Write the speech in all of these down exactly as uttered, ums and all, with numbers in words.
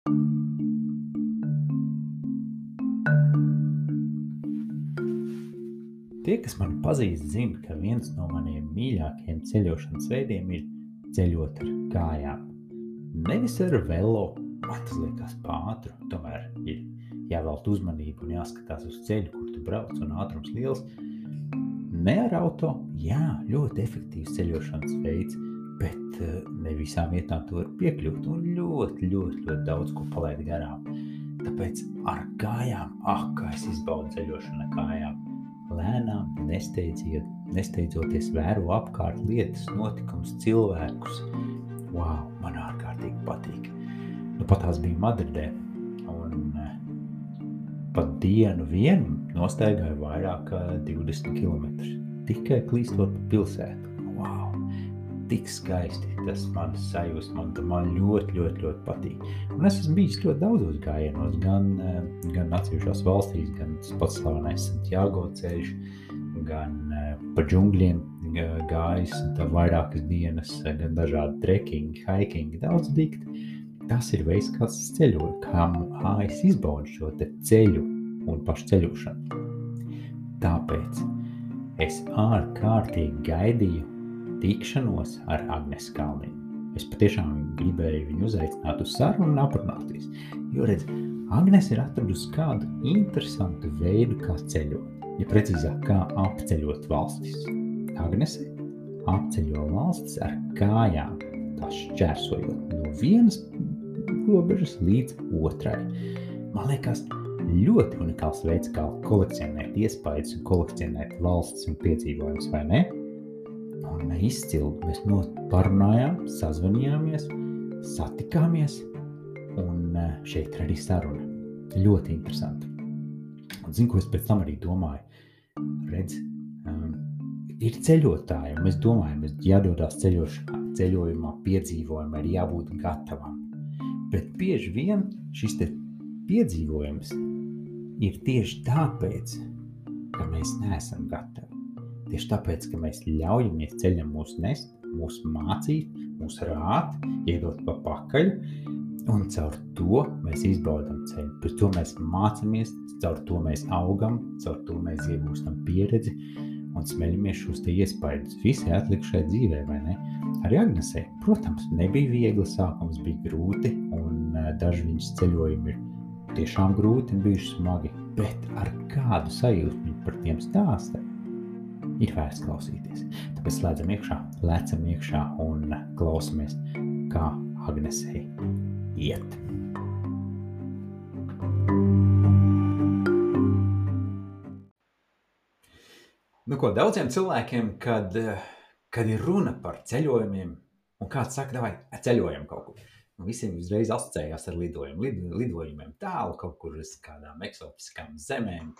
Tie, kas mani pazīst, zina, ka viens no maniem mīļākajiem ceļošanas veidiem ir ceļot ar kājām. Nevis ar velo, man tas liekas pātru, tomēr ir jāvēlt uzmanību un jāskatās uz ceļu, kur tu brauc un ātrums liels. Ne ar auto, jā, ļoti efektīvs ceļošanas veids, bet ne visām vietām tu vari piekļūt un ļoti, ļoti, ļoti daudz ko palaid garām. Tāpēc ar kājām, ah, kā es izbaudu ceļošanu ar kājām. Lēnām, nesteidzoties vēro apkārt lietas, notikums, cilvēkus. Wow, man ārkārtīgi patīk. Nu, pat tās bija Madridē, un pat dienu vienu nostaigāju vairāk kā divdesmit kilometrus. Tikai klīstot pa pilsētu. Wow, tik skaisti tas man sajūst, man, man ļoti, ļoti, ļoti patīk. Un es esmu bijis ļoti daudzos gājienos, gan, gan atsevišķās valstīs, gan tas pats slavenais Santiago ceļš, gan pa džungļiem gājis, tā vairākas dienas, gan dažādi trekkingi, hikingi, daudz dikt. Tas ir veids, kāds es ceļoju, kā es izbaudu šo te ceļu un pašu ceļošanu. Tāpēc es ārkārtīgi gaidīju tikšanos ar Agnesi Kalniņu. Es patiešām gribēju viņu uzaicināt uz sarunu un aprunāties, jo redz, Agnese ir atradusi kādu interesantu veidu, kā ceļot, ja precīzāk, kā apceļot valstis. Agnese apceļo valstis ar kājām, tās šķērsojot no vienas robežas līdz otrai. Man liekas, ļoti unikāls veids, kā kolekcionēt iespējas un kolekcionēt valstis un piedzīvojumus, vai ne? Un izcili mēs parunājām, sazvanījāmies, satikāmies, un šeit ir arī saruna. Ļoti interesanti. Un zinu, ko es pēc tam arī domāju. Redz, um, ir ceļotāji, un mēs domājam, mēs jādodās ceļošanā, ceļojumā, piedzīvojumā, ir jābūt gatavam. Bet bieži vien šis te piedzīvojums ir tieši tāpēc, ka mēs neesam gatavi. Tieši tāpēc, ka mēs ļaujamies ceļam mūs nest, mūs mācīt, mūs rāt, iedot pa pakaļ, un caur to mēs izbaudam ceļu. Pēc to mēs mācamies, caur to mēs augam, caur to mēs iegūstam pieredzi un smeļamies šos te iespējas visai atlikušai dzīvē, vai ne? Arī Agnesei, protams, nebija viegli, sākums bija grūti, un daži viņas ceļojumi ir tiešām grūti un bijuši smagi, bet ar kādu sajūtu viņi par tiem stāsta, ir vērts klausīties. Tāpēc slēdzam iekšā, lecam iekšā un klausamies, kā Agnesei iet. Nu ko, daudziem cilvēkiem, kad, kad ir runa par ceļojumiem, un kāds saka, davai, ceļojam kaut kur. Un visiem uzreiz asociējās ar lidojumu, lid, lidojumiem tālu, kaut kur uz kādām eksotiskām zemēm,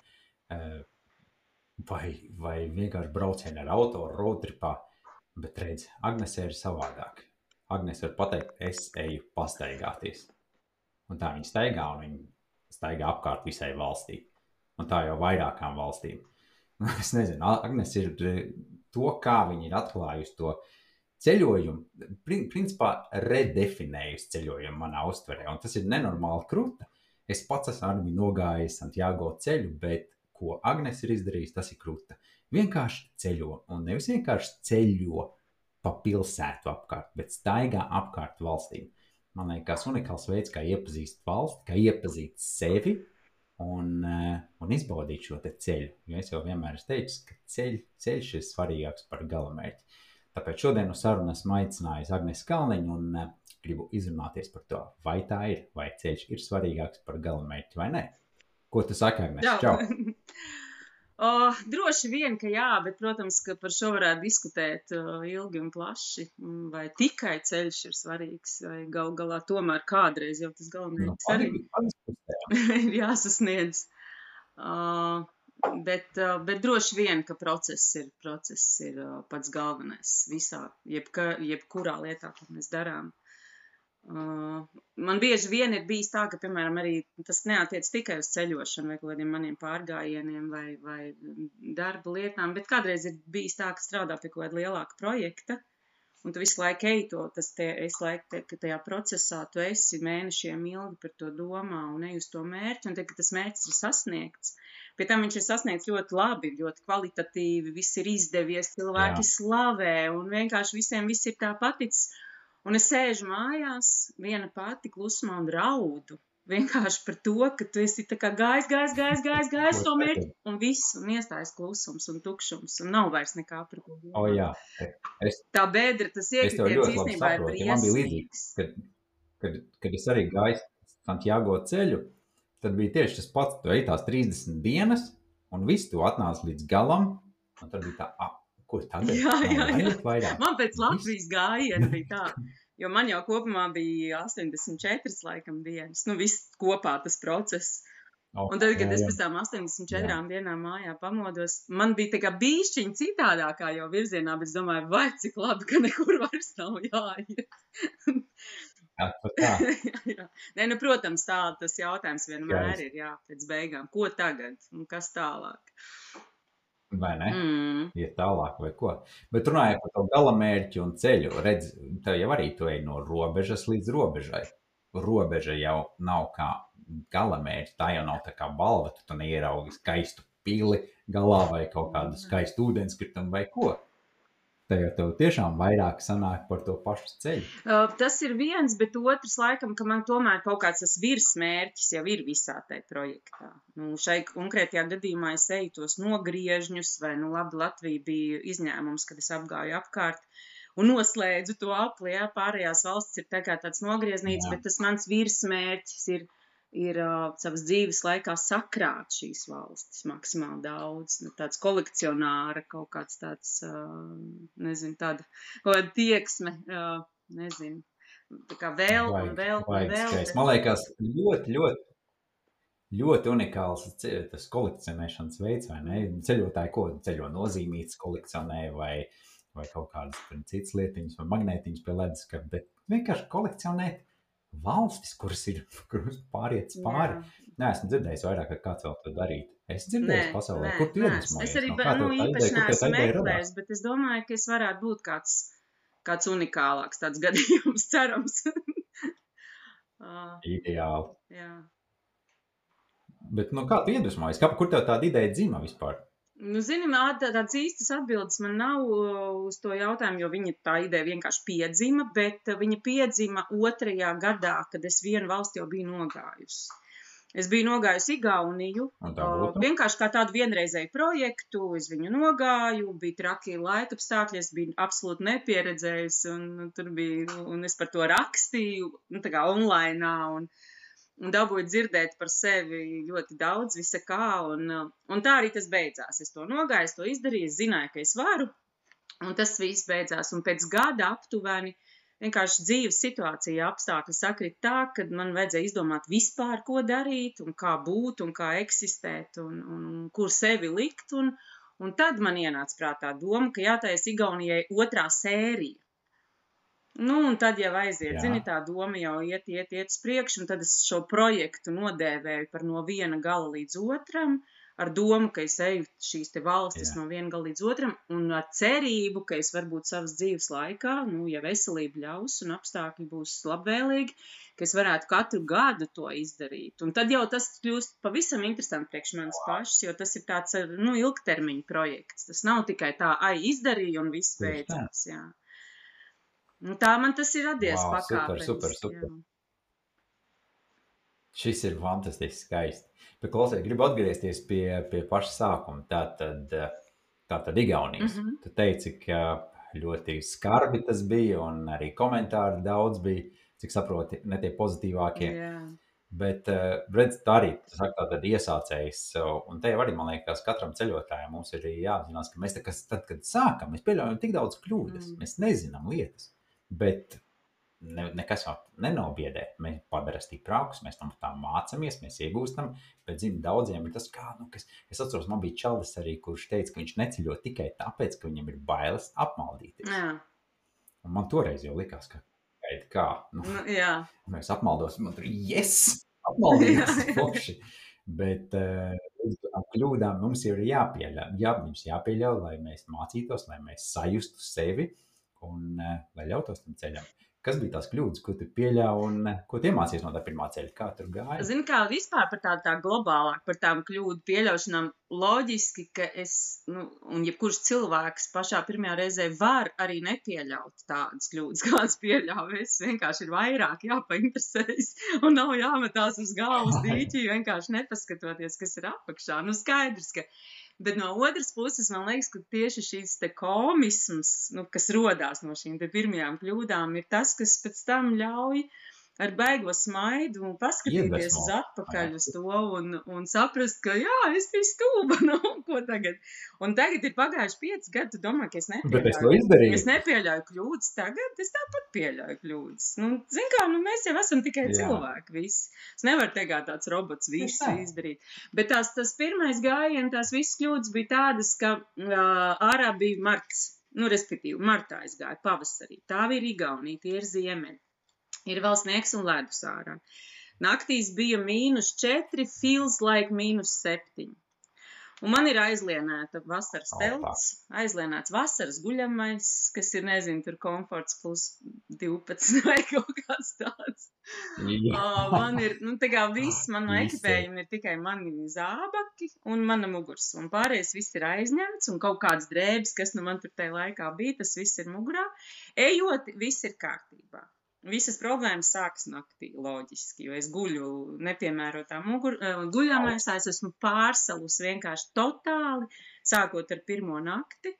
vai, vai vienkārši braucieni ar auto, roadtripā, bet redz, Agnese ir savādāk. Agnese var pateikt, es eju pastaigāties. Un tā viņa staigā, un viņa staigā apkārt visai valstī. Un tā jau vairākām valstīm. Es nezinu, Agnese ir to, kā viņa ir atklājusi to ceļojumu, principā redefinējusi ceļojumu manā uztverē, un tas ir nenormāli kruta. Es pats esmu ar viņu nogājis Santiago ceļu, bet ko Agnese ir izdarījis, tas ir kruta. Vienkārši ceļo, un nevis vienkārši ceļo pa pilsētu apkārt, bet staigā apkārt valstīm. Man liekas unikāls veids, kā iepazīst valsti, kā iepazīt sevi un, un izbaudīt šo te ceļu. Jo es jau vienmēr esmu teicis, ka ceļ, ceļš ir svarīgāks par galamērķi. Tāpēc šodien uz sarunu esmu aicinājis Agnesi Kalniņu un uh, gribu izrunāties par to, vai tā ir, vai ceļš ir svarīgāks par galamērķi vai ne. Ko tu saki, Agnese? Čau! uh, droši vien, ka jā, bet, protams, ka par šo varētu diskutēt uh, ilgi un plaši, vai tikai ceļš ir svarīgs, vai gal galā tomēr kādreiz jau tas galamērķis no, arī ir jāsasniedz. Uh, Bet, bet droši vien, ka process ir, process ir pats galvenais visā, jebka, jebkurā lietā, ko mēs darām. Uh, man bieži vien ir bijis tā, ka, piemēram, arī tas neatiec tikai uz ceļošanu vai kādiem maniem pārgājieniem vai, vai darba lietām, bet kādreiz ir bijis tā, ka strādā pie kāda lielāka projekta, un tu visu laiku ej to, tas tie, es laiku, te, ka tajā procesā tu esi mēnešiem ilgi par to domā un ej uz to mērķi, un tad, kad tas mērķis ir sasniegts, pie tam viņš ir sasniegts ļoti labi, ļoti kvalitatīvi, viss ir izdevies, cilvēki Jā. slavē, un vienkārši visiem viss ir tā paticis. Un es sēžu mājās, viena pati klusumā un raudu. Vienkārši par to, ka tu esi tā kā gājis, gājis, gājis, gājis, gājis Ko to mērķi, tagad? un viss, un iestājas klusums un tukšums, un nav vairs nekā par ko O, domāt. jā. Es, Tā bedra, tas es tev iekritiens ļoti labi īstenībā ir saprotu, ja man bija līdzīgi, briesmīgs. kad, kad, kad es arī gāju Santiago ceļu, tad bija tieši tas pats, tu ej tās trīsdesmit dienas, un viss tu atnāc līdz galam, un tad bija tā, ah, ko tagad? Jā, Man jā, jā. vajag vairāk. Man pēc Viss. Latvijas gājiena bija tā, jo man jau kopumā bija astoņdesmit četras laikam dienas, nu viss kopā tas process. O, Un tad, kad jā, es jā. pēc tām astoņdesmit četrām dienām mājā pamodos, man bija tā kā bīšķiņa citādākā jau virzienā, bet es domāju, vai cik labi, ka nekur vairs nav jāiet. Jā, pat tā. Jā. Nē, nu, protams, tā tas jautājums vienmēr Skaisti. ir, jā, pēc beigām. Ko tagad un kas tālāk? Vai ne? Mm. Iet tālāk vai ko. Bet runājot par to galamērķi un ceļu, redz, tev jau arī tu ej no robežas līdz robežai. Robeža jau nav kā galamērķi, tā jau nav tā kā balva, tu tu neieraugi skaistu pili galā vai kaut kādu skaistu ūdenskritumu vai ko. Te jau tev tiešām vairāk sanāk par to pašu ceļu. Uh, tas ir viens, bet otrs laikam, ka man tomēr kaut kāds tas virsmērķis jau ir visā tajā projektā. Nu, šai konkrētajā gadījumā es eju tos nogriežņus, vai nu labi Latvija bija izņēmums, kad es apgāju apkārt un noslēdzu to apli, jā, pārējās valsts ir tā kā tāds nogrieznīts, Jā. bet tas mans virsmērķis ir, ir uh, savas dzīves laikā sakrāt šīs valstis maksimāli daudz. Nu, tāds kolekcionāra, kaut kāds tāds, uh, nezinu, tāda, kaut kāda tieksme, uh, nezinu, tā kā vēl un vēl un Vajag vēl. skaisti. Man liekas, ļoti, ļoti, ļoti unikāls ce- tas kolekcionēšanas veids, vai ne? Ceļotāji, ko ceļo nozīmītas kolekcionē vai, vai kaut kādas tur citas lietiņas vai magnētiņas pie leduskapa, bet vienkārši kolekcionēt valstis, kuras ir, kuras pāriet pāri. Jā. Nē, esmu dzirdējis vairāk, ka kāds vēl to darīt. Es dzirdēju Nē, pasaulē, nē, kur tu nē. iedvesmojies? Es arī No ba- kā nu, tev tā īpaši ideja, kur tev neesmu tā ideja radās? meklējis, bet es domāju, ka es varētu būt kāds, kāds unikālāks tāds gadījums, cerams. Ā, Ideāli. jā. Bet, nu, kā tu iedvesmojies? Kā, kur tev tāda ideja dzima vispār? Nu, zini, man tā- tādas īstas atbildes man nav uh, uz to jautājumu, jo viņa tā ideja vienkārši piedzima, bet uh, viņa piedzima otrajā gadā, kad es vienu valsti jau biju nogājusi. Es biju nogājusi Igauniju, Un tā uh, būtu? vienkārši kā tādu vienreizēju projektu, es viņu nogāju, bija traki laikapstākļi, es biju absolūti nepieredzējusi, un, un tur bija, nu, un es par to rakstīju, nu, tā kā online, un, un dabūju dzirdēt par sevi ļoti daudz, visa kā, un, uh, un tā arī tas beidzās. Es to nogāju, es to izdarīju, es zināju, ka es varu, un tas viss beidzās, un pēc gada aptuveni vienkārši dzīves situācija apstākļi sakrit tā, ka man vajadzēja izdomāt vispār, ko darīt, un kā būt, un kā eksistēt, un, un, un kur sevi likt, un, un tad man ienāca prātā doma, ka jātais Igaunijai otrā sērija. Nu, un tad jau aiziet, Jā. zini, tā doma jau iet, iet, iet uz priekšu, un tad es šo projektu nodēvēju par no viena gala līdz otram, ar domu, ka es eju šīs te valstis Jā. no viena gala līdz otram, un ar cerību, ka es varbūt savas dzīves laikā, nu, ja veselība ļaus un apstākļi būs labvēlīgi, ka es varētu katru gadu to izdarīt. Un tad jau tas kļūst pavisam interesanti priekš manis pašas, jo tas ir tāds, nu, ilgtermiņa projekts. Tas nav tikai tā, ai, izdarīju un viss Tieši tā. beidzās, jā. Nu, tā man tas ir radies Vau, super, pakāpeniski, super, super. jā. Šis ir fantastiski skaisti. Bet, klausies, gribu atgriezties pie, pie paša sākuma. Tātad, tātad Igaunijas. Mhm. Tu teici, ka ļoti skarbi tas bija, un arī komentāri daudz bija, cik saproti, ne tie pozitīvākie. Jā. Bet, uh, redz, tā arī, tu saki, tātad iesācējs, uh, un te jau arī, man liekas, katram ceļotājam mums ir jāapzinās, ka mēs tā, kas, tad, kad sākam, mēs pieļaujam tik daudz kļūdas, Mm. mēs nezinām lietas, bet ne, nekas jau nenobiedē. Mēs padara stiprākus, mēs no tā mācamies, mēs iegūstam, bet, zini, daudziem ir tas, kā, nu, kas, es atceros, man bija čalis arī, kurš teica, ka viņš neceļo tikai tāpēc, ka viņam ir bailes apmaldīties. Jā. Un man toreiz jau likās, ka, kā, nu, Nu, jā. un es apmaldos, man tur, yes, apmaldījās Jā, jā. forši. Bet uh, līdz tām kļūdām mums jau ir jāpieļauj, jā, mums jāpieļauj, lai mēs mācītos, lai mēs sajustu sevi un lai ļautos tam ceļam. Kas bija tās kļūdas, ko tu pieļāvi un ko tu iemācījies no tā pirmā ceļa? Kā tur gāja? Zini, kā vispār par tādu tā globālāk, par tām kļūdu pieļaušanām, loģiski, ka es, nu, un jebkurš cilvēks pašā pirmajā reizē var arī nepieļaut tādas kļūdas, kādas pieļauju. Es vienkārši ir vairāk jāpainteresējas un nav jāmetās uz galvas dīķi, vienkārši nepaskatoties, kas ir apakšā. Nu, skaidrs, ka. Bet no otras puses, man liekas, ka tieši šīs te komisms, nu, kas rodās no šīm te pirmajām kļūdām, ir tas, kas pēc tam ļauj ar baigo smaidu un paskatīties Iedvesmo. uz atpakaļ uz to un, un saprast, ka jā, es biju stulba, nu, ko tagad. Un tagad ir pagājuši pieci gadi, tu domā, ka es Bet es to nepieļauju. izdarīju. Es nepieļauju kļūdas tagad, es tāpat pieļauju kļūdas. Nu, zin kā, nu, mēs jau esam tikai Jā. cilvēki visi. Es nevaru teikt, kā tāds robots visu tā. izdarīt. Bet tās, tas pirmais gājiens, tās visas kļūdas bija tādas, ka uh, ārā bija marts, nu, respektīvi, martā es gāju pavasarī. Tā bija Igaunija, tie ir ziemeļi. Ir vēl sniegs un ledus ārā. Naktīs bija mīnus četri, feels like mīnus septiņi. Un man ir aizlienēta vasaras O, tā. telts, aizlienēts vasaras guļamais, kas ir, nezinu, tur komforts plus divpadsmit vai kaut kāds tāds. Jā. Uh, man ir, nu, tā kā viss, man no Visi. ekipējuma ir tikai mani zābaki un mana mugurs. Un pārējais viss ir aizņemts un kaut kāds drēbes, kas nu man tur tajā laikā bija, tas viss ir mugurā. Ejot, viss ir kārtībā. Visas problēmas sākas naktī, loģiski, jo es guļu nepiemērotā mugur, guļamēsā, es esmu pārsalus vienkārši totāli, sākot ar pirmo nakti.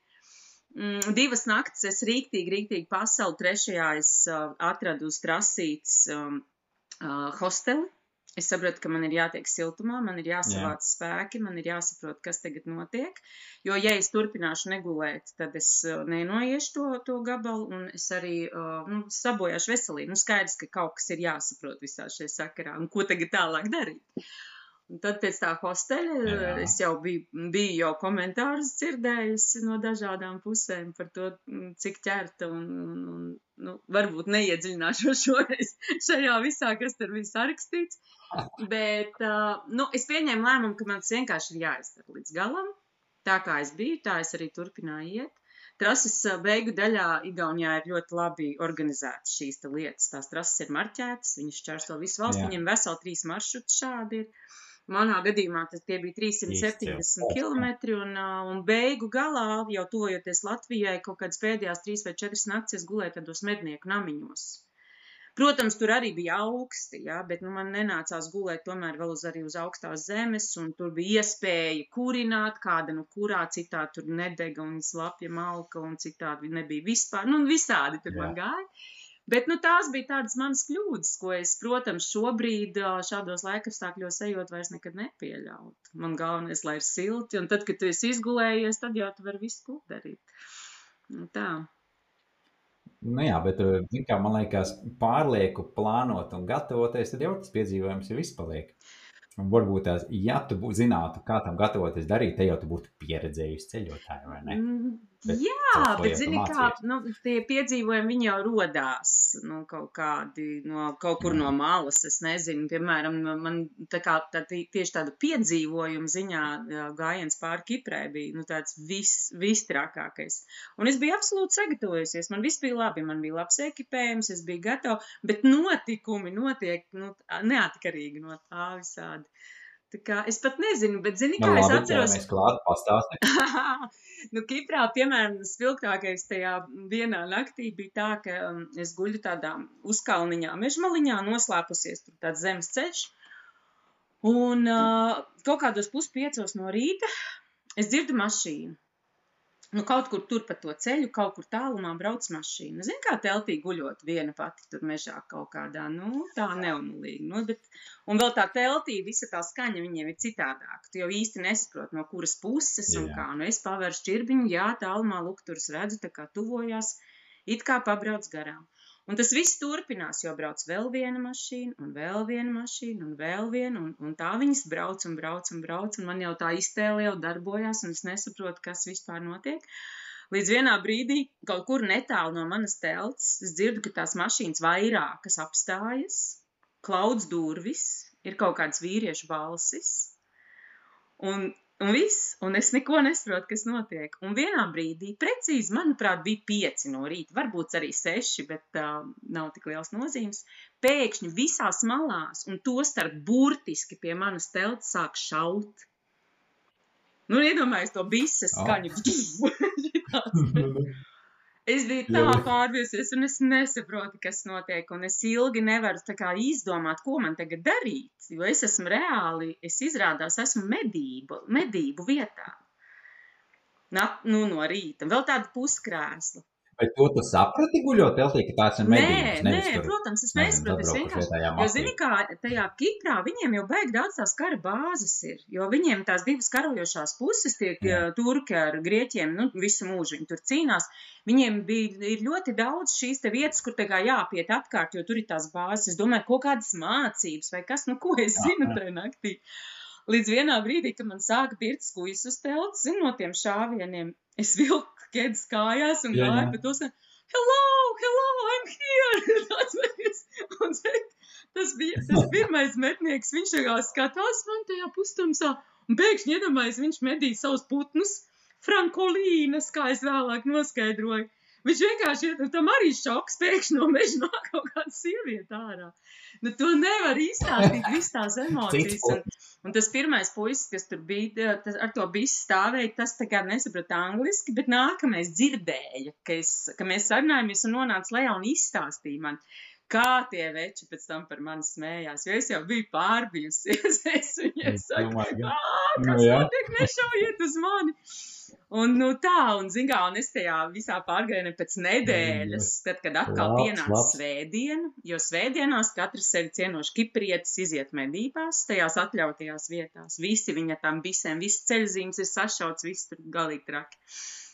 Mm, divas naktis es rīktīgi, rīktīgi pasalu, trešajā es uh, atradu uz trasītes um, uh, hosteli. Es saprotu, ka man ir jātiek siltumā, man ir jāsavāc Jā. spēki, man ir jāsaprot, kas tagad notiek. Jo, ja es turpināšu negulēt, tad es uh, nenoiešu to, to gabalu un es arī uh, nu, sabojāšu veselību. Nu, skaidrs, ka kaut kas ir jāsaprot visā šajā sakarā un ko tagad tālāk darīt. Un tad pēc tā hosteļa Jā. es jau biju, biju jau komentārus dzirdējusi no dažādām pusēm par to, cik ķerta un, un, un nu, varbūt neiedziļināšos šoreiz šajā visā, kas tur bija sarakstīts. Bet, uh, nu, es pieņēmu lēmumu, ka man tas vienkārši ir jāizdara līdz galam. Tā kā es biju, tā es arī turpināju iet. Trases uh, beigu daļā Igaunijā ir ļoti labi organizētas šīs te lietas. Tās trases ir marķētas, viņas šķērso visu valsts, Jā. viņiem veseli trīs maršruti šādi ir. Manā gadījumā tas tie bija trīssimt septiņdesmit Izcils. kilometri un, uh, un beigu galā, jau tuvojoties Latvijai, kaut kādas pēdējās trīs vai četras naktis es gulēju tādos mednieku namiņos. Protams, tur arī bija augsti, ja, bet nu, man nenācās gulēt tomēr vēl uz, arī uz augstās zemes, un tur bija iespēja kurināt, kāda nu kurā, citādi tur nedega un slapja malka, un citādi nebija vispār, nu visādi tur Jā. man gāja. Bet nu, tās bija tādas manas kļūdas, ko es, protams, šobrīd ā, šādos laikapstākļos ejot vairs nekad nepieļaut. Man galvenais, lai ir silti, un tad, kad tu esi izgulējies, tad jau tu vari visu ko darīt. Nu, tā. Nu jā, bet, zin kā, man liekas, pārlieku plānot un gatavoties, tad jau tas piedzīvojums jau viss paliek. Un varbūt tās, ja tu bū- zinātu, kā tam gatavoties darīt, te jau tu būtu pieredzējusi ceļotāju, vai ne? Mm, Bet Jā, caur to bet jau tu zini kā, mācījies. nu, tie piedzīvojumi, viņi jau rodās, nu, kaut kādi, no, kaut kur no malas, es nezinu, piemēram, man tā kā tā, tie- tieši tāda piedzīvojuma ziņā jā, gājiens pāri Kiprai bija, nu, tāds vis, vistrakākais. Un es biju absolūti sagatavojusies, man viss bija labi, man bija labs ekipējums, es biju gatava, bet notikumi notiek, nu, neatkarīgi no tā visādi. Tā kā, es pat nezinu, bet zini, Nu kā es labi, atceros, ķeramies klāt, pastāsti. nu, Kiprā, piemēram, spilgtākais tajā vienā naktī bija tā, ka um, es guļu tādā uzkalniņā, mežmaliņā, noslēpusies tur tāds zemes ceļš. Un uh, kaut kādos puspiecos no rīta es dzirdu mašīnu. Nu, kaut kur tur pa to ceļu, kaut kur tālumā brauc mašīna. Zini, kā teltī guļot viena pati tur mežā kaut kādā, nu, tā neunulīgi. Nu, bet, un vēl tā teltī, visa tā skaņa viņiem ir citādāka. Tu jau īsti nesaprot, no kuras puses un Jā. kā. Nu, es pavēru šķirbiņu, jā, tālumā, lūk, tur es redzu, tā kā tuvojās, it kā pabrauc garām. Un tas viss turpinās, jo brauc vēl viena mašīna, un vēl viena mašīna, un vēl viena, un, un tā viņas brauc un brauc un brauc, un man jau tā iztēle jau darbojās, un es nesaprotu, kas vispār notiek. Līdz vienā brīdī, kaut kur netālu no manas telts, es dzirdu, ka tās mašīnas vairākas apstājas, klaudz durvis, ir kaut kāds vīriešu balsis, un Un viss, un es neko nesaprotu, kas notiek. Un vienā brīdī, precīzi, manuprāt, bija pieci no rīta, varbūt arī seši, bet uh, nav tik liels nozīmes. Pēkšņi visās malās, un to starp burtiski pie manas telts sāk šaut. Nu, iedomājies to bises skaņu. Oh. Es biju tā pārviesusies, un es nesaprotu, kas notiek, un es ilgi nevaru tā kā izdomāt, ko man tagad darīt, jo es esmu reāli, es izrādās, esmu medību, medību vietā. Na, nu, no rīta, vēl tādu puskrēslu. Vai to tu saprati guļot teltī, ka tās ir medības? Nē, nē, protams, es nesaprotu, es vienkārši, jo zini kā, tajā Kiprā viņiem jau baigi daudz tās kara bāzes ir, jo viņiem tās divas karojošās puses tiek Jā. Turki ar Grieķiem, nu, visu mūžu viņi tur cīnās, viņiem bija, ir ļoti daudz šīs te vietas, kur tā kā jāpiet apkārt, jo tur ir tās bāzes, es domāju, kaut kādas mācības vai kas, nu, ko es zinu tajā naktī. Līdz vienā brīdī, kad man sāka pirkt skujas uz telts, zinu, no tiem šāvieniem, es vilku ķēdes kājās un gāju pa tos, hello, hello, I'm here! Un tas bija tas pirmais metnieks, viņš skatās man tajā pustumsā, un pēkšņi iedomājies, viņš medīja savus putnus, frankolīnas, kā es vēlāk noskaidroju. Viņš vienkārši, tam arī šoks, pēkšņi no meža nāk kaut kāda sieviete ārā. Nu, to nevar izstāstīt, viss tās emocijas. Un, un tas pirmais puisis, kas tur bija, tas, ar to bisi stāvēja, tas tā kā nesaprata angliski, bet nākamais dzirdēja, ka, es, ka mēs sarunājamies un nonāca lejā un izstāstīja man, kā tie veči pēc tam par mani smējās, jo es jau biju pārbijusies. Es viņiem saku, ā, kas notiek, nešaujiet uz mani. Un, nu, tā, un, zingā, un es tajā visā pārgājienē pēc nedēļas, tad, kad atkal pienāca svētdiena, jo svētdienās katrs sevi cienoši kiprietis iziet medībās, tajās atļautajās vietās. Visi viņa tam visiem, visi ceļzīmes ir sašauts, visi tur galīgi traki.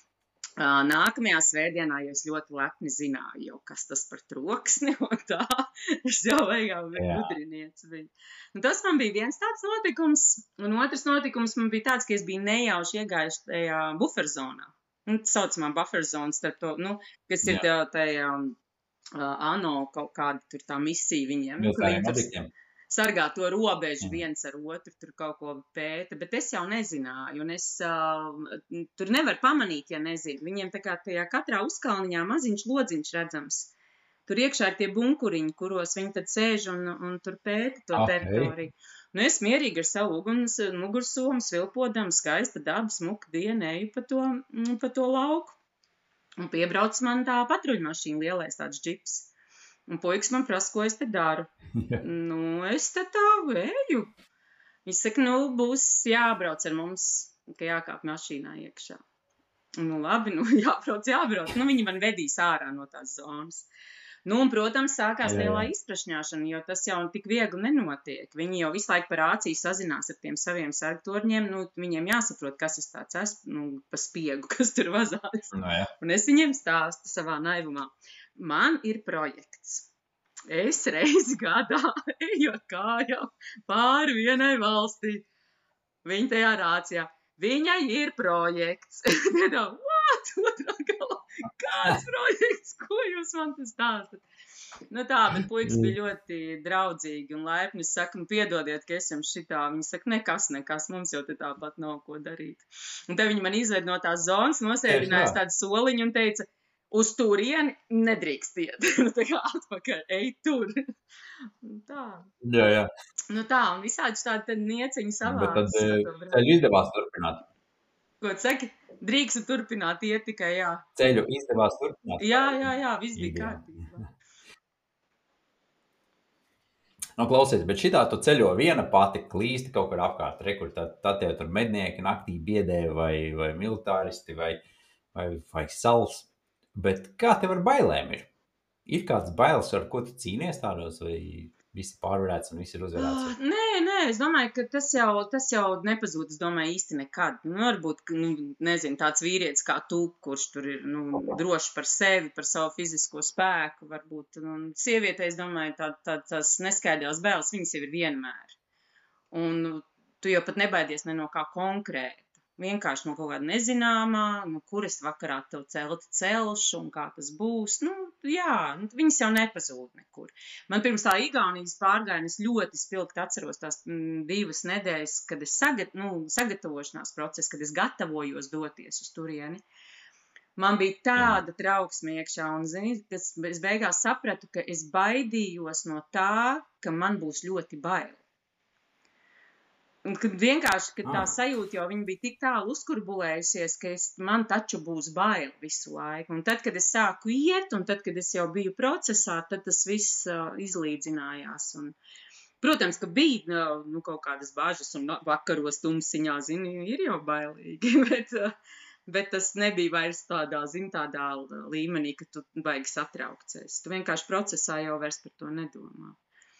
Nākamajā svētdienā, jo es ļoti lepni zināju, jau kas tas par troksni un tā, es jau vajag gudrinieci biju. Un tas man bija viens tāds notikums, un otrs notikums man bija tāds, ka es biju nejauši iegājuši tajā buferzonā. Un tas saucamā buferzona starp to, nu, kas ir tajā, tajā uh, ANO kaut kāda tur tā misija viņiem. Nu, sargā to robežu viens ar otru, tur kaut ko pēta, bet es jau nezināju, un es uh, tur nevar pamanīt, ja nezinu. Viņiem tā kā tajā katrā uzkalniņā maziņš lodziņš redzams. Tur iekšā ir tie bunkuriņi, kuros viņi tad sēž un, un tur pēta to okay. teritoriju. Nu, es mierīgi ar savu uguns, mugursomu, svilpodam, skaista daba, smuka diena, eju pa to, pa to lauku. Un piebrauc man tā patruļmašīna lielais tāds džips. Un puikas man prasa, ko es te daru. Nu, es te tā vēju. Viņš saka, nu, būs jābrauc ar mums, ka jākāp mašīnā iekšā. Nu, labi, nu, jābrauc, jābrauc. Nu, viņi man vedīs ārā no tās zonas. Nu, un, protams, sākās lielā izprašņāšana, jo tas jau tik viegli nenotiek. Viņi jau visu laiku par āciju sazinās ar tiem saviem sargtorņiem. Nu, viņiem jāsaprot, kas es tāds esmu, nu, pa spiegu, kas tur vazājas. No, ja. Un es viņiem stāstu savā naivumā. Man ir projekts. Es reizi gadā ejot kājām pāri vienai valstī. Viņa tajā rācijā. Viņai ir projekts. Tādā, what? Otrā galā. Kāds projekts? Ko jūs man tas stāstat? Nu tā, bet puikas bija ļoti draudzīgi un laipni. Es saku, nu piedodiet, ka es jums šitā. Viņi saka, nekas, nekas, mums jau te tāpat nav ko darīt. Un te viņi man izved no tās zonas, nosēdinājas tādu soliņu un teica, uz turieni nedrīkst iet. Tā kā atpakaļ, ej tur. Tā. Jā, jā. Nu tā, un visādi tādi nieciņi savāds. Bet tad ceļu izdevās turpināt. Ko tu saki? Drīkstu turpināt iet tikai, jā. Ceļu izdevās turpināt. Jā, jā, jā, viss bija kārtībā. Nu, klausies, bet šitā tu ceļo viena pati, klīsti kaut kur apkārt, rekur, tad, tad tev tur mednieki naktī biedē vai, vai militāristi vai, vai, vai sals. Bet kā tev ar bailēm ir? Ir kāds bailes, ar ko tu cīnies tādos, vai visi pārvarēts un visi ir uzvarēts? Oh, nē, nē, es domāju, ka tas jau, tas jau nepazūd, es domāju, īsti nekad. Nu, varbūt, nu, nezinu, tāds vīrietis kā tu, kurš tur ir, nu, droši par sevi, par savu fizisko spēku, varbūt. Un sievietē, es domāju, tā, tā, tās neskaidrās bailes, viņas jau ir vienmēr. Un tu jau pat nebaidies ne no kā konkrēta. vienkārši no kaut kāda nezināmā, no kuras vakarā tev celti celšu un kā tas būs. Nu, jā, nu, viņas jau nepazūd nekur. Man pirms tā Igaunijas pārgājiena es ļoti spilgti atceros tās m, divas nedēļas, kad es sagat, nu, sagatavošanās procesu, kad es gatavojos doties uz turieni. Man bija tāda trauksme iekšā, un zini, es, es beigās sapratu, ka es baidījos no tā, ka man būs ļoti bail. Un kad vienkārši, kad tā sajūta jau viņa bija tik tālu uzkurbulējusies, ka es, man taču būs bail visu laiku. Un tad, kad es sāku iet, un tad, kad es jau biju procesā, tad tas viss uh, izlīdzinājās. Un, protams, ka bija nu, kaut kādas bažas, un vakaros tumsiņā, zini, ir jau bailīgi, bet... Uh, Bet tas nebija vairs tādā, zin, tādā līmenī, ka tu baigi satraukcies. Tu vienkārši procesā jau vairs par to nedomā.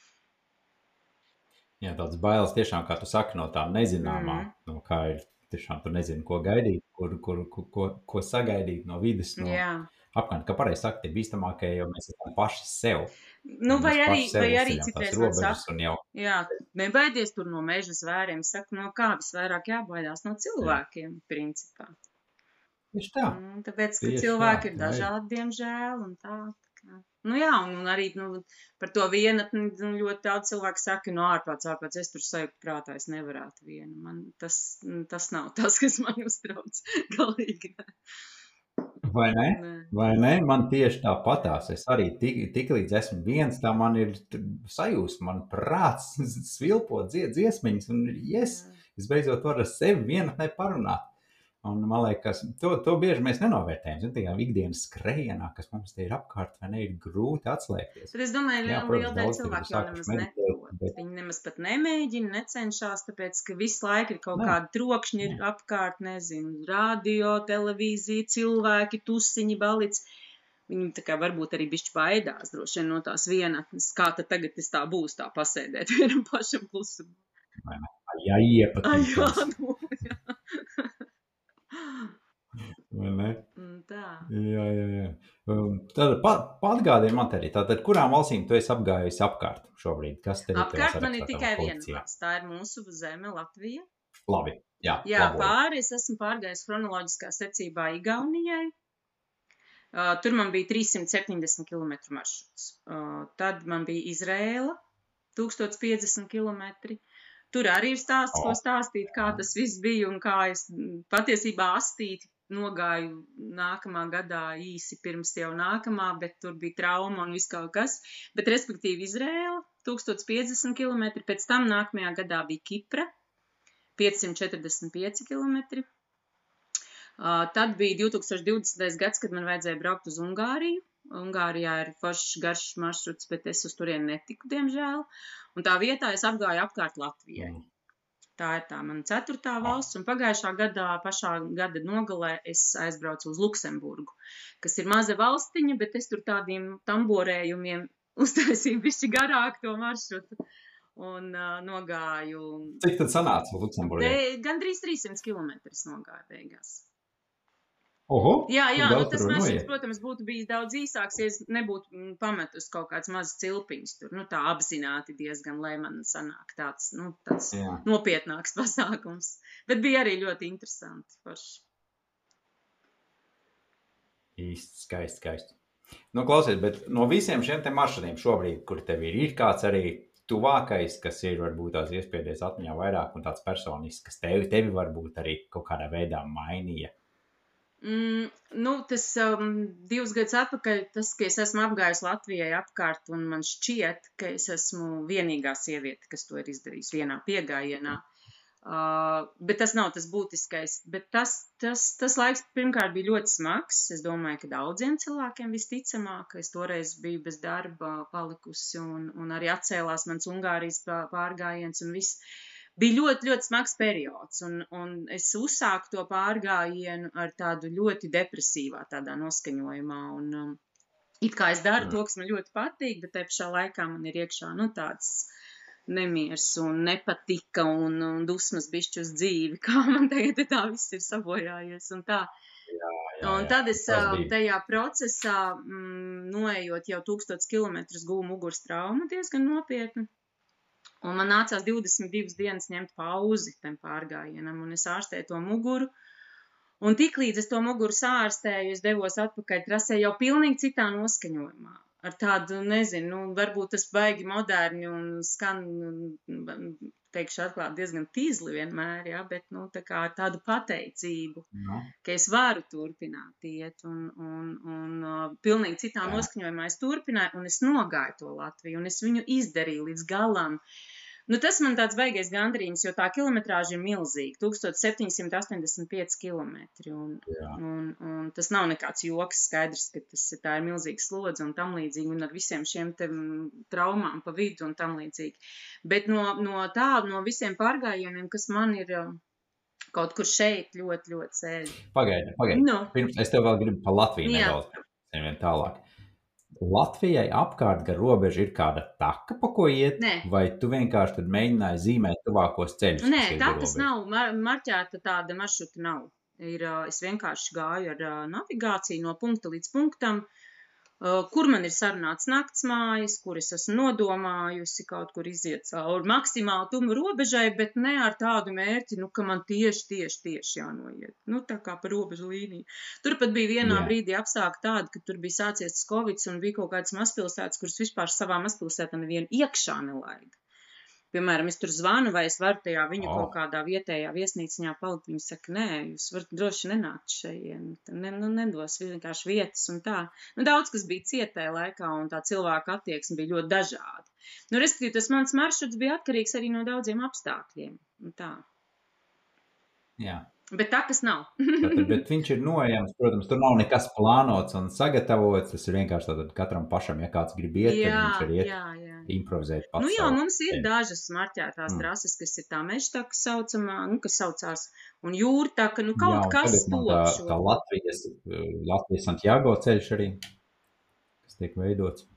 Jā, tāds bailes tiešām, kā tu saki, no tā nezināmā, mm. no kā ir, tiešām tu nezini, ko gaidīt, kur, kur, ko, ko sagaidīt no vidas, no apkārt. Kā pareizi saka, tie bīstamākie, jo mēs esam paši sev. Nu, vai arī, vai arī citreiz man saka, jau... jā, nebaidies tur no meža zvēriem, saka, no kā visvairāk jābaidās no cilvēkiem, jā. Principā. Tieši tā. Un tāpēc, ka Tieši cilvēki tā, ir dažādi, diemžēl, un tā. tā. Nu jā, un, un arī nu, par to vienatni nu, ļoti daudz cilvēku saka, no ārpēc, ārpēc, es tur sajūtu prātā, es nevarētu vienu. Man tas, tas nav tas, kas man uztrauc galīgi. Vai ne? ne? Vai ne? Man tieši tā patās. Es arī tik, tik līdz esmu viens, tā man ir sajūsma, man prāts svilpot dzied dziesmiņas, un yes, es beidzot varu ar sevi vienatnē parunāt. Un man liekas, to, to bieži mēs nenovērtējam. Zin, tajā ikdienas skrejienā, kas mums te ir apkārt, vai ne, ir grūti atslēgties. Bet es domāju, Jā, liela daļa cilvēku jau nemaz neprot. Bet... Viņi nemaz pat nemēģina, necenšās, tāpēc, ka visu laiku ir kaut Jā. Kāda trokšņi ir apkārt, nezinu, radio, televīzija, cilvēki, tusiņi, balici. Viņi tā kā varbūt arī bišķi baidās droši vien no tās vienatnes. Kā tad tagad tas tā būs, tā pasēdēt vienam pašam klusumā. Vai ne? Jā, iepatīkās. Jā, nu, jā. Vai ne? Tā. Jā, jā, jā. Tad patgādīja man te arī, tātad kurām valstīm tu esi apgājusi apkārt šobrīd? Kas te ir? Apkārt man ir tikai viena valsts, tā ir mūsu zeme Latvija. Labi, jā. Jā, laboju. Pāri es esmu pārgājis chronoloģiskā secībā Igaunijai. Uh, tur man bija trīssimt septiņdesmit kilometru maršruts. Uh, tad man bija Izrēla, tūkstoš piecdesmit kilometri. Tur arī ir stāsts, ko stāstīt, kā tas viss bija un kā es patiesībā astīti nogāju nākamā gadā īsi pirms jau nākamā, bet tur bija trauma un viss kaut kas. Bet respektīvi Izrēla, tūkstoš piecdesmit kilometri, pēc tam nākamajā gadā bija Kipra, piecsimt četrdesmit pieci kilometri. Uh, tad bija divi tūkstoši divdesmitais gads, kad man vajadzēja braukt uz Ungāriju. Ungārijā ir foršs garš maršruts, bet es uz turieni netiku, diemžēl. Un tā vietā es apgāju apkārt Latvijai. Tā ir tā mana ceturtā valsts, un pagājušā gadā, pašā gada nogalē, es aizbraucu uz Luksemburgu, kas ir maza valstiņa, bet es tur tādiem tamborējumiem uztaisīju bišķi garāk to maršrutu. Un uh, nogāju... Cik tad sanāca Luksemburgā? Gandrīz trīssimt kilometrus nogāju beigās. Oho, jā, jā, nu tas maršruts, protams, būtu bijis daudz īsāks, ja es nebūtu pametus kaut kāds mazs cilpiņš tur, nu tā apzināti diezgan, lai man sanāk tāds, nu, tāds jā. Nopietnāks pasākums. Bet bija arī ļoti interesanti forši. Īsti skaisti, skaisti. Nu, klausies, bet no visiem šiem te maršrutiem šobrīd, kur tev ir, ir kāds arī tuvākais, kas ir varbūt tās iespēdies atmiņā vairāk un tāds personisks, kas tevi, tevi varbūt arī kaut kādā veidā mainīja? Mm, nu, tas um, divus gadus atpakaļ, tas, ka es esmu apgājusi Latvijai apkārt, un man šķiet, ka es esmu vienīgā sieviete, kas to ir izdarījusi vienā piegājienā. Uh, bet tas nav tas būtiskais. Bet tas, tas, tas laiks pirmkārt bija ļoti smags. Es domāju, ka daudziem cilvēkiem visticamāk, es toreiz biju bez darba palikusi, un, un arī atcēlās mans Ungārijas pārgājiens un viss. Bija ļoti, ļoti smags periods, un, un es uzsāku to pārgājienu ar tādu ļoti depresīvā tādā noskaņojumā, un um, it kā es daru to, kas man ļoti patīk, bet te pašā laikā man ir iekšā, nu, tāds nemiers un nepatika un, un dusmas bišķi uz dzīvi, kā man tagad tā viss ir sabojājies, un tā. Jā, jā, un tad es tajā procesā, mm, noejot jau tūkstotis kilometrus, gūmu muguras traumu diezgan nopietni. Un man nācās divdesmit divas dienas ņemt pauzi tam pārgājienam, un es ārstēju to muguru. Un tiklīdz es to muguru sārstēju, es devos atpakaļ trasē jau pilnīgi citā noskaņojumā. Ar tādu, nezinu, nu, varbūt tas baigi moderni un skan, teikšu atklāt, diezgan tīzli vienmēr, ja, bet, nu, tā kā ar tādu pateicību, No. ka es varu turpināt iet, un, un, un uh, pilnīgi citā Jā. noskaņojumā es turpināju, un es nogāju to Latviju, un es viņu izdarīju līdz galam. Nu, tas man tāds baigais gandarījums, jo tā kilometrāža ir milzīga, tūkstoš septiņi simti astoņdesmit pieci kilometri, un, Jā. un, un tas nav nekāds joks, skaidrs, ka tas, tā ir milzīga slodze un tam līdzīgi, un ar visiem šiem te traumām pa vidu un tam līdzīgi. Bet no, no tā, no visiem pārgājieniem, kas man ir kaut kur šeit ļoti, ļoti sēž. Pagaidi, pagaidi. Nu. Pirms es tev vēl gribu pa Latviju Jā. nedaudz. Vien tālāk. Latvijai apkārt gar robežu ir kāda taka, pa ko iet? Nē. Vai tu vienkārši tad mēģināji zīmēt tuvākos ceļus? Nē, kas ir gar takas robežu? nav, mar marķēta tāda maršruta nav. Ir, uh, es vienkārši gāju ar uh, navigāciju no punkta līdz punktam, uh, kur man ir sarunāts naktsmājas, kur es esmu nodomājusi kaut kur iziet cauri maksimāli tumu robežai, bet ne ar tādu mērķi, nu, ka man tieši, tieši, tieši jānoiet. Nu, tā kā pa robežu līniju. Turpat bija vienā Jā. brīdī apstākļi tādi, ka tur bija sācies tas Covids un bija kaut kādas mazpilsētas, kuras vispār savā mazpilsētā nevienu iekšā nelaida. Piemēram, es tur zvanu, vai es varu tajā viņu O. kaut kādā vietējā viesnīciņā palikt. Viņi saka, nē, jūs varat droši nenākt šajien. Ne, nu, nedos vienkārši vietas un tā. Nu, daudz, kas bija cietē laikā, un tā cilvēka attieksme bija ļoti dažāda. Nu, respektīvi, tas mans maršruts bija atkarīgs arī no daudziem apstākļiem. Un tā. Jā. Bet takas nav. Tātad, bet viņš ir noejams, protams, tur nav nekas plānots un sagatavots. Tas ir vienkārši tātad katram pašam, ja kāds grib iet, tad Jā, viņš var iet jā, jā. improvizēt pats Nu jā, savu mums ir ceļu. dažas marķētās Mm. trases, kas ir tā mežtaka saucamā, nu, kas saucās, un jūrtaka, nu, Jā, kaut un kas tagad man tā, top tā šo. Latvijas, Latvijas Santiago ceļš arī, kas tiek veidots.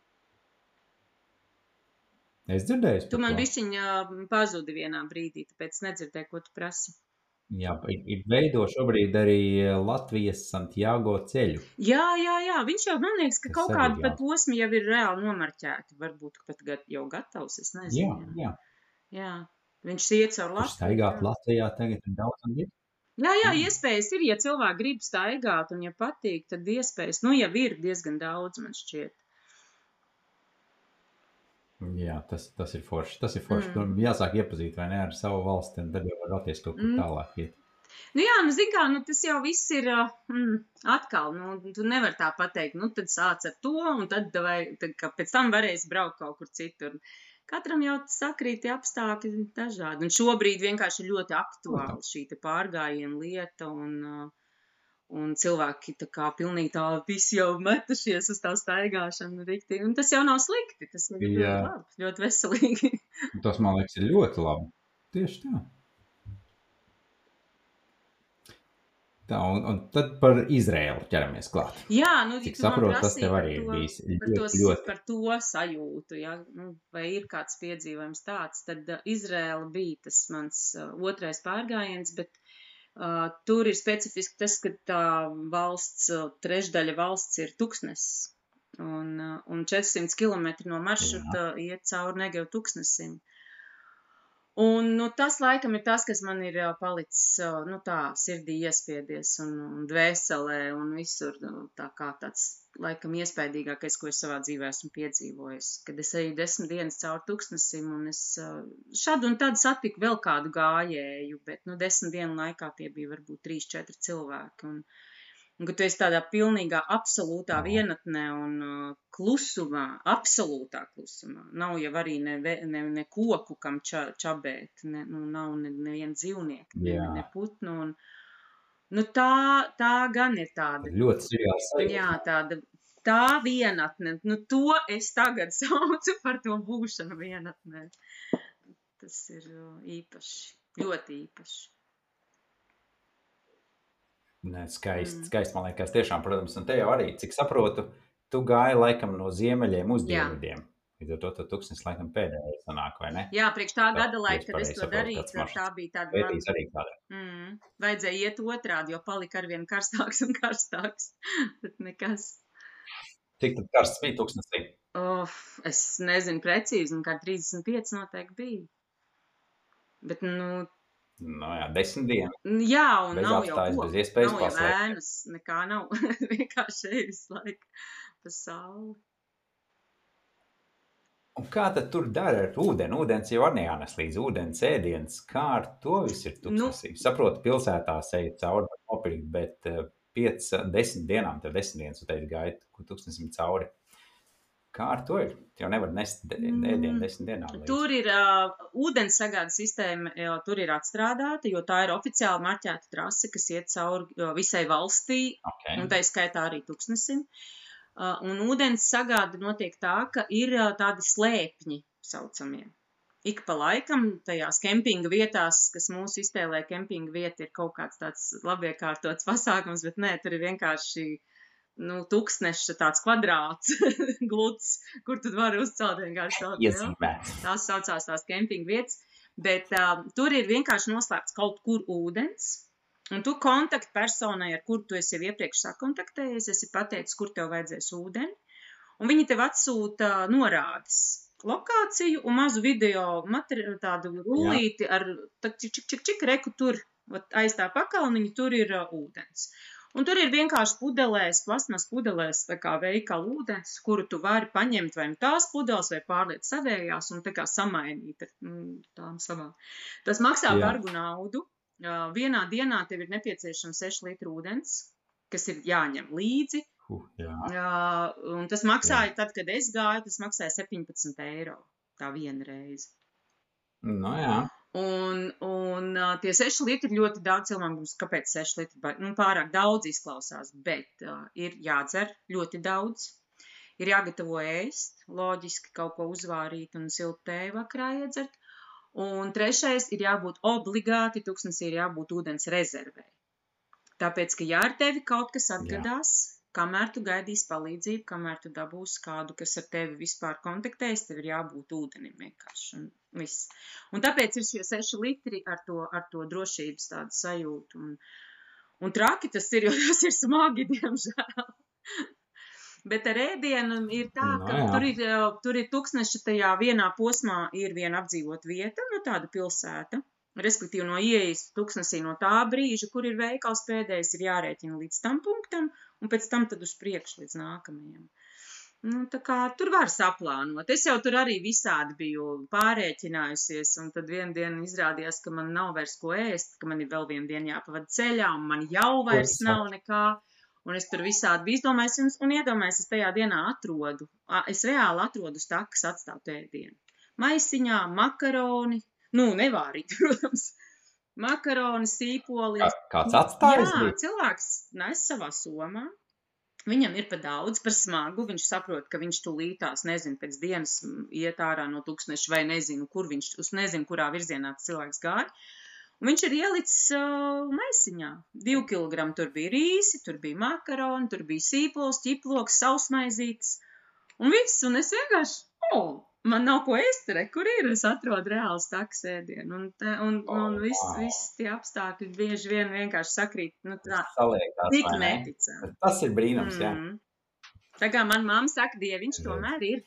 Es dzirdēju Tu par man to. bišķiņ pazudi vienā brīdī, tāpēc nedzirdēju, ko tu prasi. Jā, ir, ir veido šobrīd arī Latvijas Santiago ceļu. Jā, jā, jā, viņš jau, man liekas, ka Tas kaut arī kādi ir pat posmi jau ir reāli nomarķēti, varbūt pat gat, jau gatavs, es Jā, nezinu. jā. Jā, viņš iet caur Tur Latviju. staigāt Jā. Latvijā tagad ir daudz un ir. Jā, jā, Mm. iespējas ir, ja cilvēki grib staigāt un ja patīk, tad iespējas, nu, jau ir diezgan daudz, man šķiet. Jā, tas, tas ir forši. Tas ir forši. Mm. Tur jāsāk iepazīt, vai ne, ar savu valsti, un tad jau var atties kaut kur Mm. tālāk iet. Nu jā, nu zin kā, nu tas jau viss ir ā, mm, atkal, nu tu nevar tā pateikt, nu tad sāc ar to, un tad, vai, tad ka pēc tam varēsi braukt kaut kur citur. Katram jau sakrīt tie apstākļi dažādi, un šobrīd vienkārši ir ļoti aktuāli šī te pārgājiena lieta, un, ā, un cilvēki tā kā pilnīgi tā visi jau metušies uz tā staigāšanu riktīgi, un tas jau nav slikti, tas ir ļoti Jā. labi, ļoti veselīgi. Un tas, man liekas, ir ļoti labi. Tieši tā. Tā, un, un tad par Izraēlu ķeramies klāt. Jā, nu, Cik tu man saprotu, tas prasīji tev par arī ir to- bijis par ļoti, to, ļoti. par to sajūtu, ja? Nu, vai ir kāds piedzīvojums tāds, tad uh, Izraēla bija tas mans uh, otrais pārgājiens, bet uh, tur ir specifiski tas, ka tā valsts, uh, trešdaļa valsts ir tuksnesis, un, uh, un četrsimt kilometri no maršruta iet cauri Negevu tuksnesim. Un, nu, tas laikam ir tas, kas man ir ā, palicis, ā, nu, tā, sirdī iespiedies un, un dvēselē un visur, nu, tā kā tāds, laikam, iespaidīgākais, ko es savā dzīvē esmu piedzīvojis. Kad es eju desmit dienas cauri tuksnesim un es ā, šad un tad satiku vēl kādu gājēju, bet, nu, desmit dienu laikā tie bija varbūt trīs, četri cilvēki. Un, un kad tu esi tādā pilnīgā, absolūtā vienatnē un uh, klusumā, absolūtā klusumā, nav jau arī ne, ve- ne, ne koku, kam ča, čabēt, ne, nu, nav ne, neviena dzīvnieka, ne, Jā. ne putnu. Un, nu, tā, tā gan ir tāda, Ļoti seriāls sajūta. jā, tāda, tā vienatne. Nu, to es tagad saucu par to būšanu vienatnē. Tas ir uh, īpaši, ļoti īpaši. Nē, skaisti, Mm. skaisti, man liekas, tiešām, protams, un te jau arī, cik saprotu, tu gāji laikam no ziemeļiem uz Jā. dienvidiem. Līdz ar to tad tuksnes laikam pēdējais sanāk, vai ne? Jā, priekš tā Tā, gada ja laika, es kad es pareizi to saprotu, darīju, tāds tad tā maršruts. bija tāda man, Pētīs arī tādā. mm, vajadzēja iet otrādi, jo palika arvien karstāks un karstāks. Bet nekas. Cik tad karsts bija tuksnesī? Of, es nezinu precīzi, un kā trīsdesmit pieci noteikti bija. Bet, nu, Nu jā, desmit dienas. jā, un Bez nav jau apstājas, ko, bez iespējas nav jau paslēpt. ēnas, nekā nav, vienkārši ej visu laiku pa sauli. Un kā tad tur dara ar ūdeni? Ūdens jau arī jānes līdz ūdens ēdienas. Kā ar to viss ir tuksnesī? Nu, Saprotu, pilsētās eja cauri var nopirkt, bet uh, piec, desmit dienām, tev desmit dienas, tu teici, gāja tuksnesim cauri. Kā ar to ir? Jau nevar nest ēdienu desmit dienām līdz. Tur ir uh, ūdens sagādas sistēma, jo tur ir atstrādāta, jo tā ir oficiāli marķēta trase, kas iet cauri visai valstī, Okay. un tā skaitā arī tuksnesim. Uh, un ūdens sagāda notiek tā, ka ir uh, tādi slēpņi saucamie. Ik pa laikam tajās kempinga vietās, kas mūsu iztēlē kempinga vieta, ir kaut kāds tāds labiekārtots pasākums, bet nē, tur ir vienkārši nu, tuksneša tāds kvadrāts, gluds, kur tu vari uzcelt vienkārši tādu. Iezīmēts. Tās saucās tās kempinga vietas, bet uh, tur ir vienkārši noslēpts kaut kur ūdens, un tu kontaktpersonai, ar kuru tu esi jau iepriekš sakontaktējies, esi pateicis, kur tev vajadzēs ūdeni, un viņi tev atsūta norādes, lokāciju un mazu video materiālu, tādu rullīti ar tak, čik, čik, čik, čik, reku tur, aiz tā pakalniņa, tur ir uh, ūdens. Un tur ir vienkārši pudelēs, plasmas pudelēs, tā kā veikala ūdens, kuru tu vari paņemt vai nu tās pudeles, vai pārliet savējās un tā kā samainīt ar tām savām. Tas maksā Jā. bargu naudu. Vienā dienā tev ir nepieciešams seši litri ūdens, kas ir jāņem līdzi. Uh, jā. Un tas maksāja, tad, kad es gāju, tas maksāja septiņpadsmit eiro. Tā viena reize. Nu jā. Un, un uh, tie seši litri ļoti daudz cilvēku, kāpēc seši litri, nu, pārāk daudz izklausās, bet uh, ir jādzer ļoti daudz, ir jāgatavo ēst, loģiski kaut ko uzvārīt un siltu tēju vakarā iedzert, un trešais ir jābūt obligāti, tuksnesī ir jābūt ūdens rezervē. Tāpēc, ka ja ar tevi kaut kas atgadās, jā. Kamēr tu gaidīsi palīdzību, kamēr tu dabūsi kādu, kas ar tevi vispār kontaktējas, tev ir jābūt ūdenim vienkārši un viss. Un tāpēc ir šie seši litri ar to, ar to drošības tādu sajūtu. Un, un traki tas ir, jo tas ir smagi, diemžēl. Bet ar ēdienu ir tā, ka no, tur, ir, tur ir tuksneša tajā vienā posmā ir viena apdzīvot vieta, no tāda pilsēta. Respektīvi no ieejas tuksnesī no tā brīža, kur ir veikals pēdējais, ir jārēķina līdz tam punktam, un pēc tam tad uz priekšu līdz nākamajam. Nu, tā kā tur var saplānot. Es jau tur arī visādi biju pārēķinājusies, un tad vienu dienu izrādījās, ka man nav vairs ko ēst, ka man ir vēl vienu dienu jāpavada ceļā, un man jau vairs nav nekā, un es tur visādi biju izdomājis, un, un iedomājis, es tajā dienā atrodu, es reāli atrodu uz takas atstātu ēdienu. Maisiņā, makaroni, nu, nevārīt, protams, makaroni, sīpoli. Kā, kāds atstājis? Jā, bija? Cilvēks nes savā somā. Viņam ir pa daudz, par smagu. Viņš saprot, ka viņš tūlītās, nezinu, pēc dienas iet ārā no tuksneša vai nezinu, kur viņš, uz nezinu, kurā virzienā tas cilvēks gāja. Un viņš ir ielicis uh, maisiņā. Divu kilogramu tur bija rīsi, tur bija makaroni, tur bija sīpols, ķiploks, sausmaizītes. Un viss, un es vienkārši, oh, man nav ko ēst, re, kur ir, es atrodu reāls takas ēdienu, un, te, un, un viss, viss tie apstākļi bieži vien vienkārši sakrīt, nu tā, Saliekās, tik neticami. Tas ir brīnums, jā. Mm. Tā kā man mamma saka, Dieviņš tomēr ir.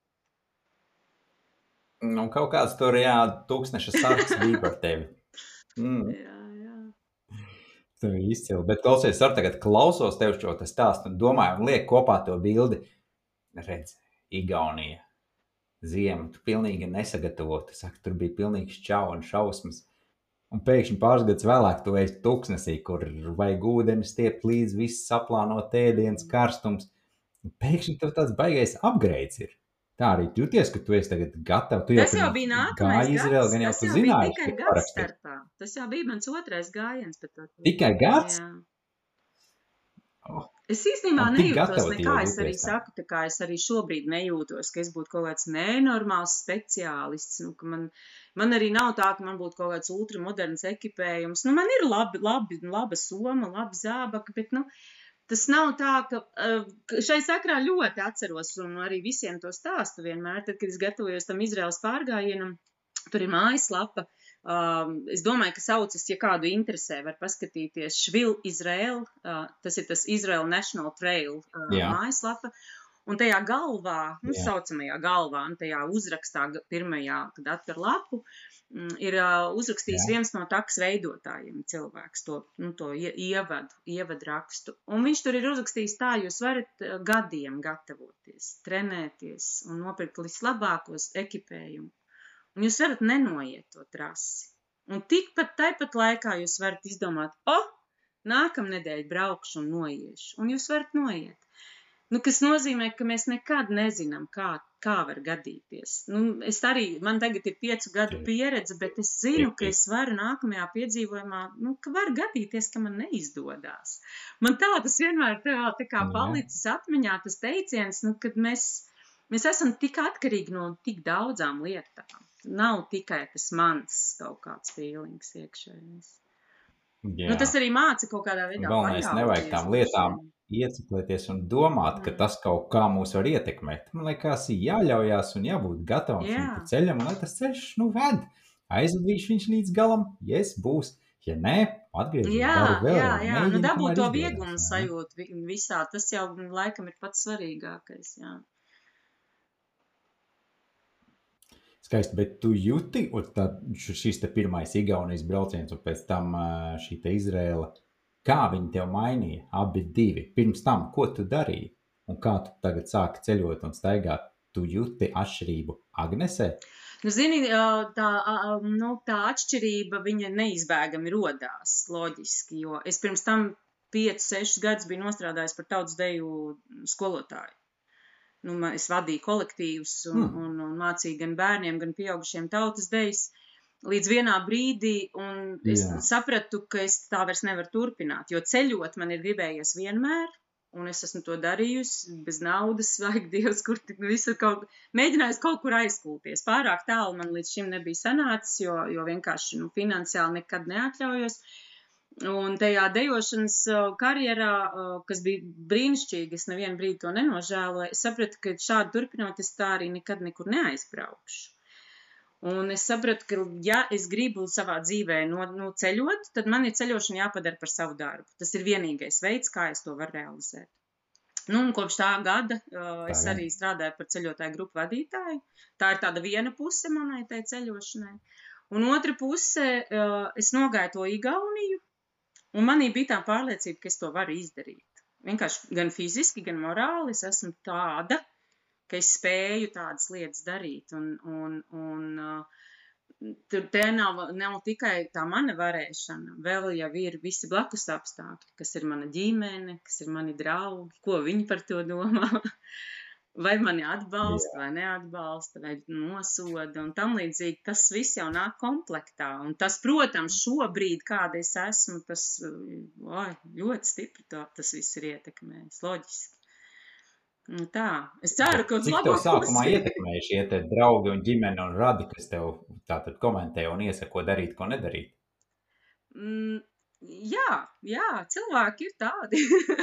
Nu, kaut kāds tur, jā, tūkstneša sargs bija par tevi. Mm. Jā, jā. Tev ir izcili, bet klausies, ar tagad klausos tev šo te stāstu un domāju, un liek kopā to bildi, redz, Igaunija. Ziema, tu pilnīgi nesagatavot, saka, tur bija pilnīgs čau un šausmas. Un pēkšņi pāris gadus vēlāk tu esi tuksnesī, kur vajag ūdeni stiept līdz viss saplānot ēdienas karstums. Un pēkšņi tev tāds baigais upgrades ir. Tā arī jūties, ka tu esi tagad gatava. Tu Tas jau, jau bija nākamais Izrael, gan jau gads, tu tas jau zināji, bija tikai gads starpā. Tas jau bija mans otrais gājiens. Bet to... Tikai gads? Jā. Oh. Es īstenībā Un tik nejūtos gatava nekā, tie es arī jūties tā. saku, tā kā es arī šobrīd nejūtos, ka es būtu kaut kāds nenormāls speciālists, nu, ka man, man arī nav tā, ka man būtu kaut kāds ultramoderns ekipējums, nu, man ir labi, labi, laba soma, labi zābaka, bet, nu, tas nav tā, ka uh, šai sakrā ļoti atceros un arī visiem to stāstu vienmēr, tad, kad es gatavojos tam Izraels pārgājienam, tur ir mājaslapa. Um, es domāju, ka saucas, ja kādu interesē, var paskatīties Švil Izrael, uh, tas ir tas Israel National Trail uh, mājaslapa, Un tajā galvā, nu, Jā. saucamajā galvā, un tajā uzrakstā ga- pirmajā, kad atver lapu, mm, ir uh, uzrakstījis Jā. viens no taks veidotājiem cilvēks, to, nu, to ie- ievadu, ievadu rakstu. Un viņš tur ir uzrakstījis tā, jūs varat uh, gadiem gatavoties, trenēties un nopirkt vislabākos ekipējumu. Un jūs varat nenoiet to trasi. Un tikpat tāpat laikā jūs varat izdomāt, o, nākamnedēļ braukšu un noiešu. Un jūs varat noiet. Nu, kas nozīmē, ka mēs nekad nezinām, kā, kā var gadīties. Nu, es arī, man tagad ir piecu gadu pieredze, bet es zinu, ka es varu nākamajā piedzīvojumā, nu, ka var gadīties, ka man neizdodas. Man tā tas vienmēr tā, tā kā palicis atmiņā, tas teiciens, nu, kad mēs, mēs esam tik atkarīgi no tik daudzām lietām. Nav tikai tas mans kaut kāds feelings iekšējais. Jā. Nu, tas arī māca kaut kādā veidā Galvenais nevajag tām lietām ieciklēties un domāt, ka tas kaut kā mūs var ietekmēt. Man liekas, jāļaujās un jābūt gatavam Jā. šim pa ceļam, un lai tas ceļš, nu, ved. Aizvadīšu viņš līdz galam, ja es būs. Ja nē, atgriežos, Jā, daru vēl. jā, jā. Nu, mēģinu, dabūt kamēr to izdodas, vieglumu ne? sajūtu vi- visā, tas jau laikam ir pats svarīgākais, jā. Skaisti, bet tu jūti, un tā, šis te pirmais Igaunijas brauciens un pēc tam ā, šī te Izrēla, kā viņi tev mainīja, abi divi? Pirms tam, ko tu darīji? Un kā tu tagad sāki ceļot un staigāt? Tu jūti atšķirību Agnesē? Nu, zini, ā, tā, ā, nu, tā atšķirība, viņa neizbēgami rodās, loģiski, jo es pirms tam piecus, sešus gadus biju nostrādājis par tautas deju skolotāju. Nu, ma- es vadīju kolektīvus un, Hmm. un, un mācīju gan bērniem, gan pieaugušiem tautas dejas līdz vienā brīdī, un es Jā. sapratu, ka es tā vairs nevaru turpināt, jo ceļot man ir gribējies vienmēr, un es esmu to darījusi bez naudas, vajag Dievs, kur tik visur kaut, mēģinājusi kaut kur aizkulties. Pārāk tālu man līdz šim nebija sanācis, jo, jo vienkārši, nu, finansiāli nekad neatļaujos. Un tajā dejošanas uh, karjerā, uh, kas bija brīnišķīgi, es nevienu brīdi to nenožēloju, es sapratu, ka šādi turpinot, es tā arī nekad nekur neaizbraukšu. Un es sapratu, ka, ja es gribu savā dzīvē no, no ceļot, tad man ir ceļošana jāpadara par savu darbu. Tas ir vienīgais veids, kā es to varu realizēt. Nu, un kopš tā gada uh, es Tā, jā. arī strādāju par ceļotāju grupu vadītāju. Tā ir tāda viena puse manai tai ceļošanai. Un otra puse, uh, es nogāju to Igauniju, un manī bija tā pārliecība, ka es to varu izdarīt. Vienkārši gan fiziski, gan morāli es esmu tāda, ka es spēju tādas lietas darīt. Un, un, un uh, tur te nav, nav tikai tā mana varēšana, vēl jau ir visi blakus apstākļi, kas ir mana ģimene, kas ir mani draugi, ko viņi par to domā. Vai mani atbalsta, vai neatbalsta, vai nosoda un tam līdzīgi. Tas viss jau nāk komplektā. Un tas, protams, šobrīd, kāda es esmu, tas oi, ļoti stipri to, tas viss ir ietekmējis, loģiski. Nu, tā. Es ceru, ka uz Cik labo tev sākumā pusi. ietekmēja šie te draugi un ģimene un radi, kas tev tātad komentē un iesaka, ko darīt, ko nedarīt? Mm, jā, jā, cilvēki ir tādi.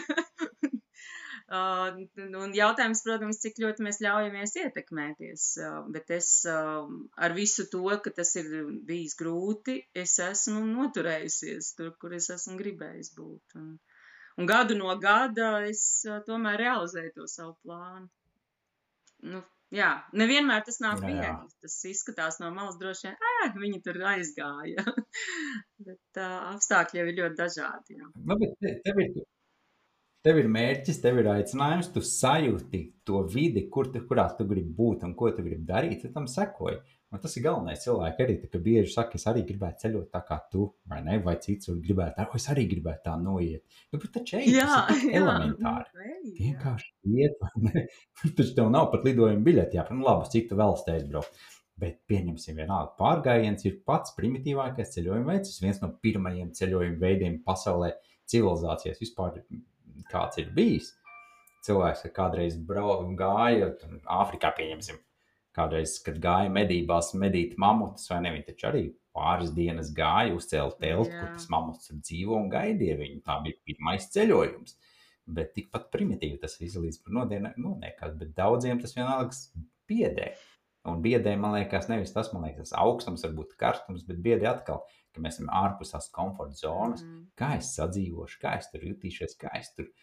Uh, un jautājums, protams, cik ļoti mēs ļaujamies ietekmēties, uh, bet es uh, ar visu to, ka tas ir bijis grūti, es esmu noturējusies tur, kur es esmu gribējis būt. Un, un gadu no gada es uh, tomēr realizēju to savu plānu. Nu, jā, nevienmēr tas nav Jā, jā. viegli. Tas izskatās no malas droši vien, ē, viņi tur aizgāja. Bet uh, apstākļi jau ir ļoti dažādi. Jā. Nu, bet te- tev ir, tev ir mērķis, tev ir aicinājums, tu sajūti to vidi, kur tu, kurā tu gribi būt un ko tu gribi darīt, tu tam sekoji. Un tas ir galvenais. Cilvēki arī tā, ka bieži saka, es arī gribētu ceļot tā kā tu, vai ne, vai cits var gribētu, "O, es arī gribētu tā noiet. Nu, bet taču ej, Jā, tas ir tik jā, elementāri. nu, ej, jā. Vienkārši iet, vai ne? Taču tev nav pat lidojuma biļeti, jā, nu labi, cik tu vēl steidz aizbraukt. Bet pieņemsim vienalga, pārgājiens ir pats primitīvākais ceļojuma veids, tas viens no pirmajiem ceļojuma veidiem pasaulē civilizācijas vispār, kāds ir bijis. Cilvēks, ka kādreiz brau, gāja, tur Āfrikā pieņemsim, kādreiz, kad gāja medībās medīt mamutus, vai ne, viņi taču arī pāris dienas gāja, uzcēla teltu, kur Jā. tas mamuts tur dzīvo un gaidīja viņu. Tā bija pirmais ceļojums. Bet tikpat primitīvi tas viss līdz noniekās, bet daudziem tas vienalga biedē. Un biedē, man liekas, nevis tas, man liekas, tas augstums, varbūt karstums, bet biedē atkal, ka mēs esam ārpus tās komforta zonas. Mm. Kā es sadzīvošu, kā es tur jutīšos, kā es tur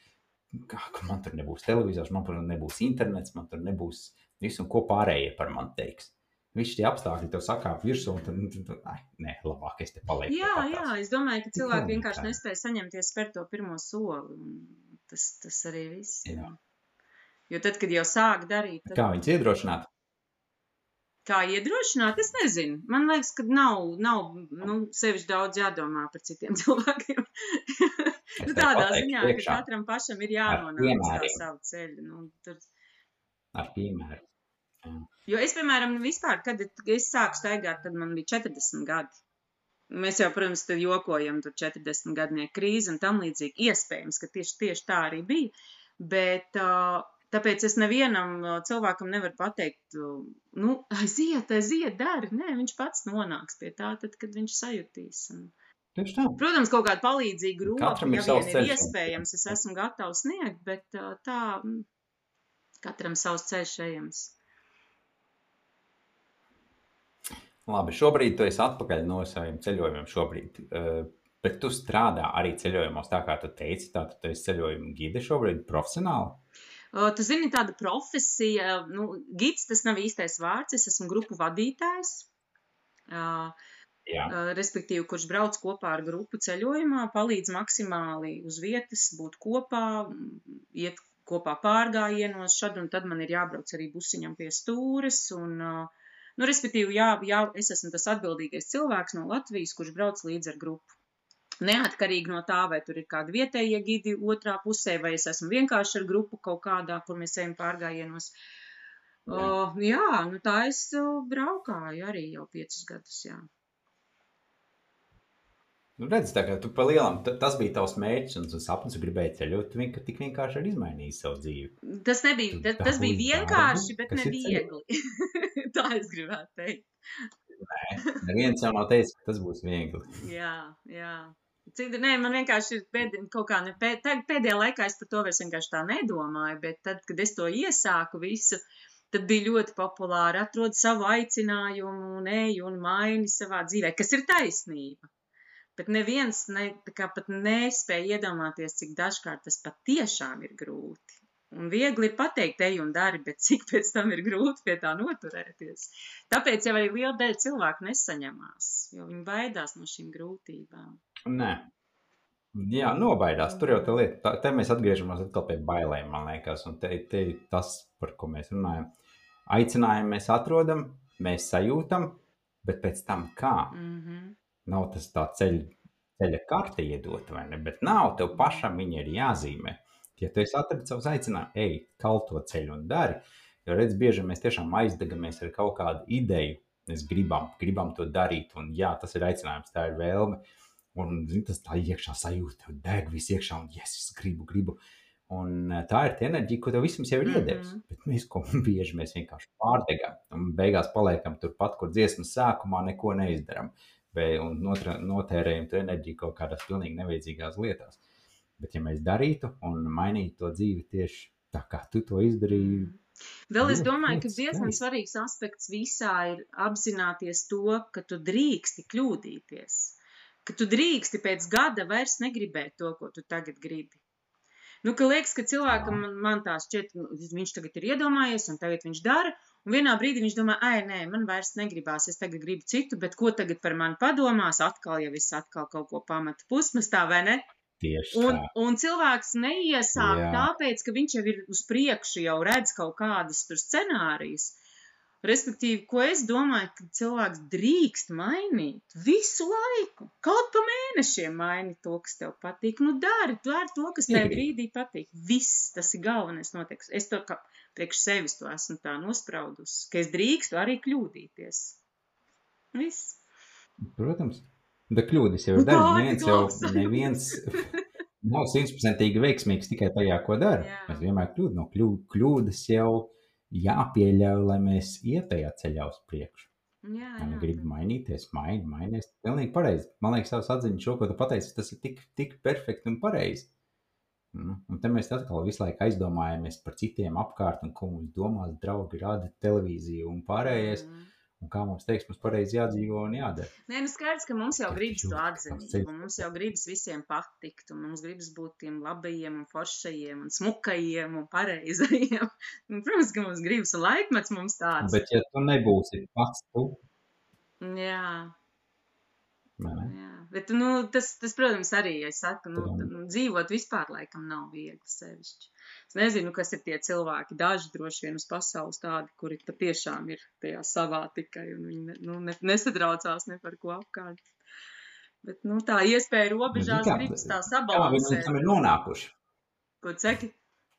ka man tur nebūs televizors, man tur nebūs internets, man tur nebūs visu, un ko pārējie par man teiks. Visi tie apstākļi tev sakāp virsū, un tad, tu, tu, ai, nē, labāk es te palieku. Jā, te jā, patās. es domāju, ka cilvēki Pilnīgi vienkārši tā. nespēja saņemties spērt to pirmo soli, un tas, tas arī viss. Jā. Jā. Jo tad, kad jau sāk darīt, tad Kā viņus iedrošināt? kā iedrošināt, es nezinu. Man liekas, ka nav, nav nu, sevišķi daudz jādomā par citiem cilvēkiem. Es nu, tev tādā pateikšu ziņā, ka priekšā katram pašam ir ar jānonāk uz tā piemēriem. savu ceļu. Nu, tur... Ar piemēru. Jā. Jo es, piemēram, vispār, kad es sāku staigāt, tad man bija četrdesmit gadi. Mēs jau, protams, tad jokojam tur četrdesmit gadnieku krīzi un tam līdzīgi. Iespējams, ka tieši, tieši tā arī bija. Bet uh, tāpēc es nevienam cilvēkam nevaru pateikt, nu, aiziet, aiziet, dari. Nē, viņš pats nonāks pie tā, tad, kad viņš sajutīs. Un... Tieši tā. Protams, kaut kādu palīdzīgu roku, Katram ir ja savs vien ir ceļš. iespējams, es esmu gatavs sniegt, bet uh, tā, katram savs ceļš ejams. Labi, šobrīd tu esi atpakaļ no saviem ceļojumiem šobrīd, uh, bet tu strādā arī ceļojumos, tā kā tu teici, tā tu esi ceļojumu gide šobrīd profesionāli? Uh, tu zini, tāda profesija, nu, gids tas nav īstais vārds, es esmu grupu vadītājs, uh, Jā. uh, respektīvi, kurš brauc kopā ar grupu ceļojumā, palīdz maksimāli uz vietas būt kopā, iet kopā pārgājienos, šad un tad man ir jābrauc arī busiņam pie stūres, un, uh, nu, respektīvi, jā, jā, es esmu tas atbildīgais cilvēks no Latvijas, kurš brauc līdz ar grupu. Neatkarīgi no tā, vai tur ir kādi vietējie gidi otrā pusē, vai es esmu vienkārši ar grupu kaut kādā, kur mēs ejam pārgājienos. Jā, uh, jā nu tā es braukāju arī jau piecus gadus, jā. Nu, redz, tā kā tu pa lielam, tas bija tavs mērķis un tu sapnis, tu gribēji ceļot, tu vien, tik vienkārši arī izmainīji savu dzīvi. Tas nebija, tas, tas bija vienkārši, bet ne viegli. Tā es gribētu teikt. Nē, neviens jau nav teicis, ka tas būs viegli. Jā, jā. Cik, nē, man vienkārši ir pēd, kaut kā, ne, pēd, pēdējā laikā es par to vairs vienkārši tā nedomāju, bet tad, kad es to iesāku visu, tad bija ļoti populāri atrod savu aicinājumu un eju un maini savā dzīvē, kas ir taisnība. Bet neviens ne, kā pat nespēja iedomāties, cik dažkārt tas pat tiešām ir grūti. Un viegli ir pateikt, ej un dari, bet cik pēc tam ir grūti pie tā noturēties. Tāpēc jau arī liela daļa cilvēku nesaņemās, jo viņi baidās no šīm grūtībām. Nē. Jā, nobaidās. Tur jau tā lieta. Tā, te mēs atgriežamies atkal pie bailēm, man liekas. Un te, te tas, par ko mēs runājam. Aicinājumu mēs atrodam, mēs sajūtam, bet pēc tam kā? Mm-hmm. Nav tas tā ceļa, ceļa karte iedot, vai ne? Bet nav, tev pašam viņa ir jāzīmē. Ja tu esi atradis savus aicinājumus, ej, kalto ceļu un dari. Jo redz, bieži mēs tiešām aizdegamies ar kaut kādu ideju. Mēs gribam, gribam to darīt. Un jā, tas ir aicinājums, tā ir vēlme. Un zin, tas tā iekšā sajūta, tev deg viss iekšā un yes, es gribu, gribu. Un tā ir tā enerģija, ko tev visums jau ir iedevis. Mm-hmm. Bet mēs, ko bieži mēs vienkārši pārdegam. Un beigās paliekam turpat, kur dziesmas sākumā neko neizdaram. Un notērējam to enerģiju kaut kādās pilnīgi nevajadzīgās lietās. Bet ja mēs darītu un mainītu to dzīvi tieši tā, kā tu to izdarīji. Vēl es domāju, ka diezgan svarīgs aspekts visā ir apzināties to, ka tu drīksti kļūdīties. Ka tu drīksti pēc gada vairs negribēt to, ko tu tagad gribi. Nu, ka liekas, ka cilvēkam man, man tā šķiet, viņš tagad ir iedomājies un tagad viņš dara, un vienā brīdī viņš domā, ai, nē, man vairs negribās, es tagad gribu citu, bet ko tagad par mani padomās, atkal jau es atkal kaut ko pamatu pusmestā, vai ne? Un, un cilvēks neiesāk Jā. Tāpēc, ka viņš jau ir uz priekšu, jau redz kaut kādas tur scenārijas. Respektīvi, ko es domāju, ka cilvēks drīkst mainīt visu laiku. Kaut pa mēnešiem maini to, kas tev patīk. Nu, dari, dari to, kas tev brīdī patīk. Viss, tas ir galvenais notieks. Es to, kā priekš sevis to esmu tā nospraudusi, ka es drīkstu arī kļūdīties. Viss. Protams. Bet kļūdas jau ir daļa. Neviens jau neviens nav simtprocentīgi veiksmīgs tikai tajā, ko dara. Jā. Mēs vienmēr kļūd, no kļū, kļūdas jau jāpieļauj, lai mēs iet tajā ceļā uz priekšu. Jā, jā. Gribu mainīties, maini, mainies. Pilnīgi pareizi. Man liekas, savas atziņas šo, ko tu pateici, tas ir tik, tik perfekti un pareizi. Un te mēs atkal visu laiku aizdomājamies par citiem apkārt un ko mums domās draugi, rāda televīziju un pārējais. Mm. un kā mums teiks, mums pareizi jādzīvo un jādara. Nē, nu skaidrs, ka mums jau Kā tu gribas to jūti, ka tavs atzinību, ceļš- un mums jau gribas visiem patikt, un mums gribas būt tiem labajiem un foršajiem un smukajiem un pareizajiem. Un, protams, ka mums gribas, un laikmets mums tāds. Bet ja tu nebūsi pats tu, Jā, vai ne? jā. Bet, nu, tas, tas, protams, arī, ja es saku, nu, Tad- nu, dzīvot vispār laikam nav viegli sevišķi. Es nezinu, kas ir tie cilvēki, daži droši vien uz pasaules tādi, kuri patiešām ir tajā savā tikai, un viņi ne, nu, ne, nesatraucās ne par ko apkārt. Bet, nu, tā iespēja robežās kā- gribas tā Kā viņi sabalansēt. līdz tam ir nonākuši? Ko tu saki?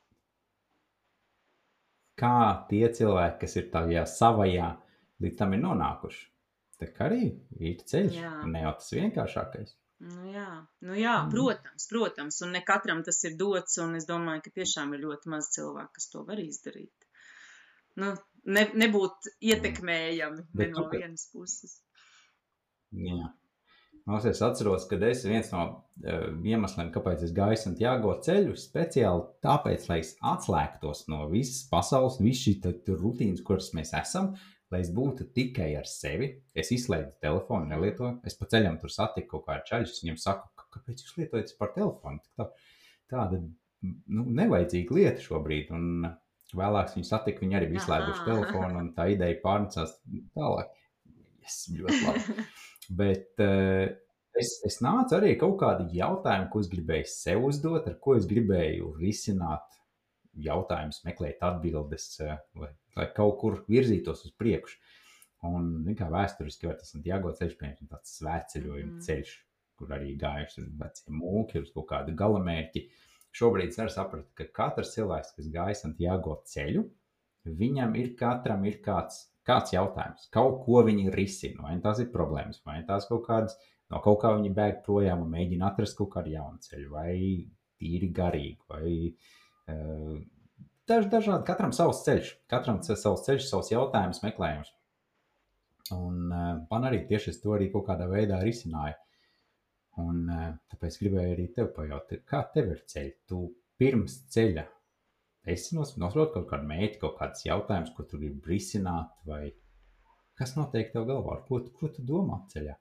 Kā tie cilvēki, kas ir tajā savajā, līdz tam ir nonākuši? Tā kā arī ir ceļš, Jā. un ne jau tas vienkāršākais. Nu jā, nu jā, Mm. protams, protams, un ne katram tas ir dots, un es domāju, ka tiešām ir ļoti maz cilvēku, kas to var izdarīt. Nu, ne, nebūt ietekmējami ne Bet no tu, ka- vienas puses. Jā. Mums es atceros, ka es viens no uh, iemesliem, kāpēc es gāju Santiago ceļu, speciāli tāpēc, lai es atslēgtos no visas pasaules, visu šī tā- tā rutīnas, kuras mēs esam, lai es būtu tikai ar sevi. Es izslēdzu telefonu, nelietoju. Es pa ceļam tur satiku kaut kādu čaļu, es viņam saku, "Kā- kāpēc jūs lietojat par telefonu? Tā, tāda nu, nevajadzīga lieta šobrīd. Un vēlāk viņu satiku, viņi arī bija izslēguši Aha. telefonu, un tā ideja pārnecās tālāk. Yes, ļoti labi. Bet uh, es, es nācu arī kaut kādu jautājumu, ko es gribēju sev uzdot, ar ko es gribēju risināt jautājumus, meklēt atbildes, uh, lai, lai kaut kur virzītos uz priekšu. Un, zin kā vēsturiski var tas Santiago ceļš, piemēram, tāds svētceļojuma Mhm. ceļš, kur arī gājuši uz veciem mūki, uz kaut kādu galamērķi. Šobrīd es arī sapratu, ka katrs cilvēks, kas gāja Santiago ceļu, viņam ir katram ir kāds, kāds jautājums, kaut ko viņi risina, vai tās ir problēmas, vai tās kaut kādas, no kaut kā viņi bēg projām un mēģina atrast kaut kādu jaunu ceļu, vai tīri garīgi, vai uh, daž, dažādi, katram savs ceļš, katram ce- savs ceļš, savs jautājums, meklējums. Un uh, man arī tieši es to arī kaut kādā veidā risināju. Un uh, tāpēc gribēju arī tev pajautāt, kā tev ir ceļi? Tu pirms ceļa esi nos- nosprauc kaut kādu mērķi, kaut kāds jautājums, ko tu gribi risināt, vai kas notiek tev galvā, ar ko, tu- ko tu domā ceļā?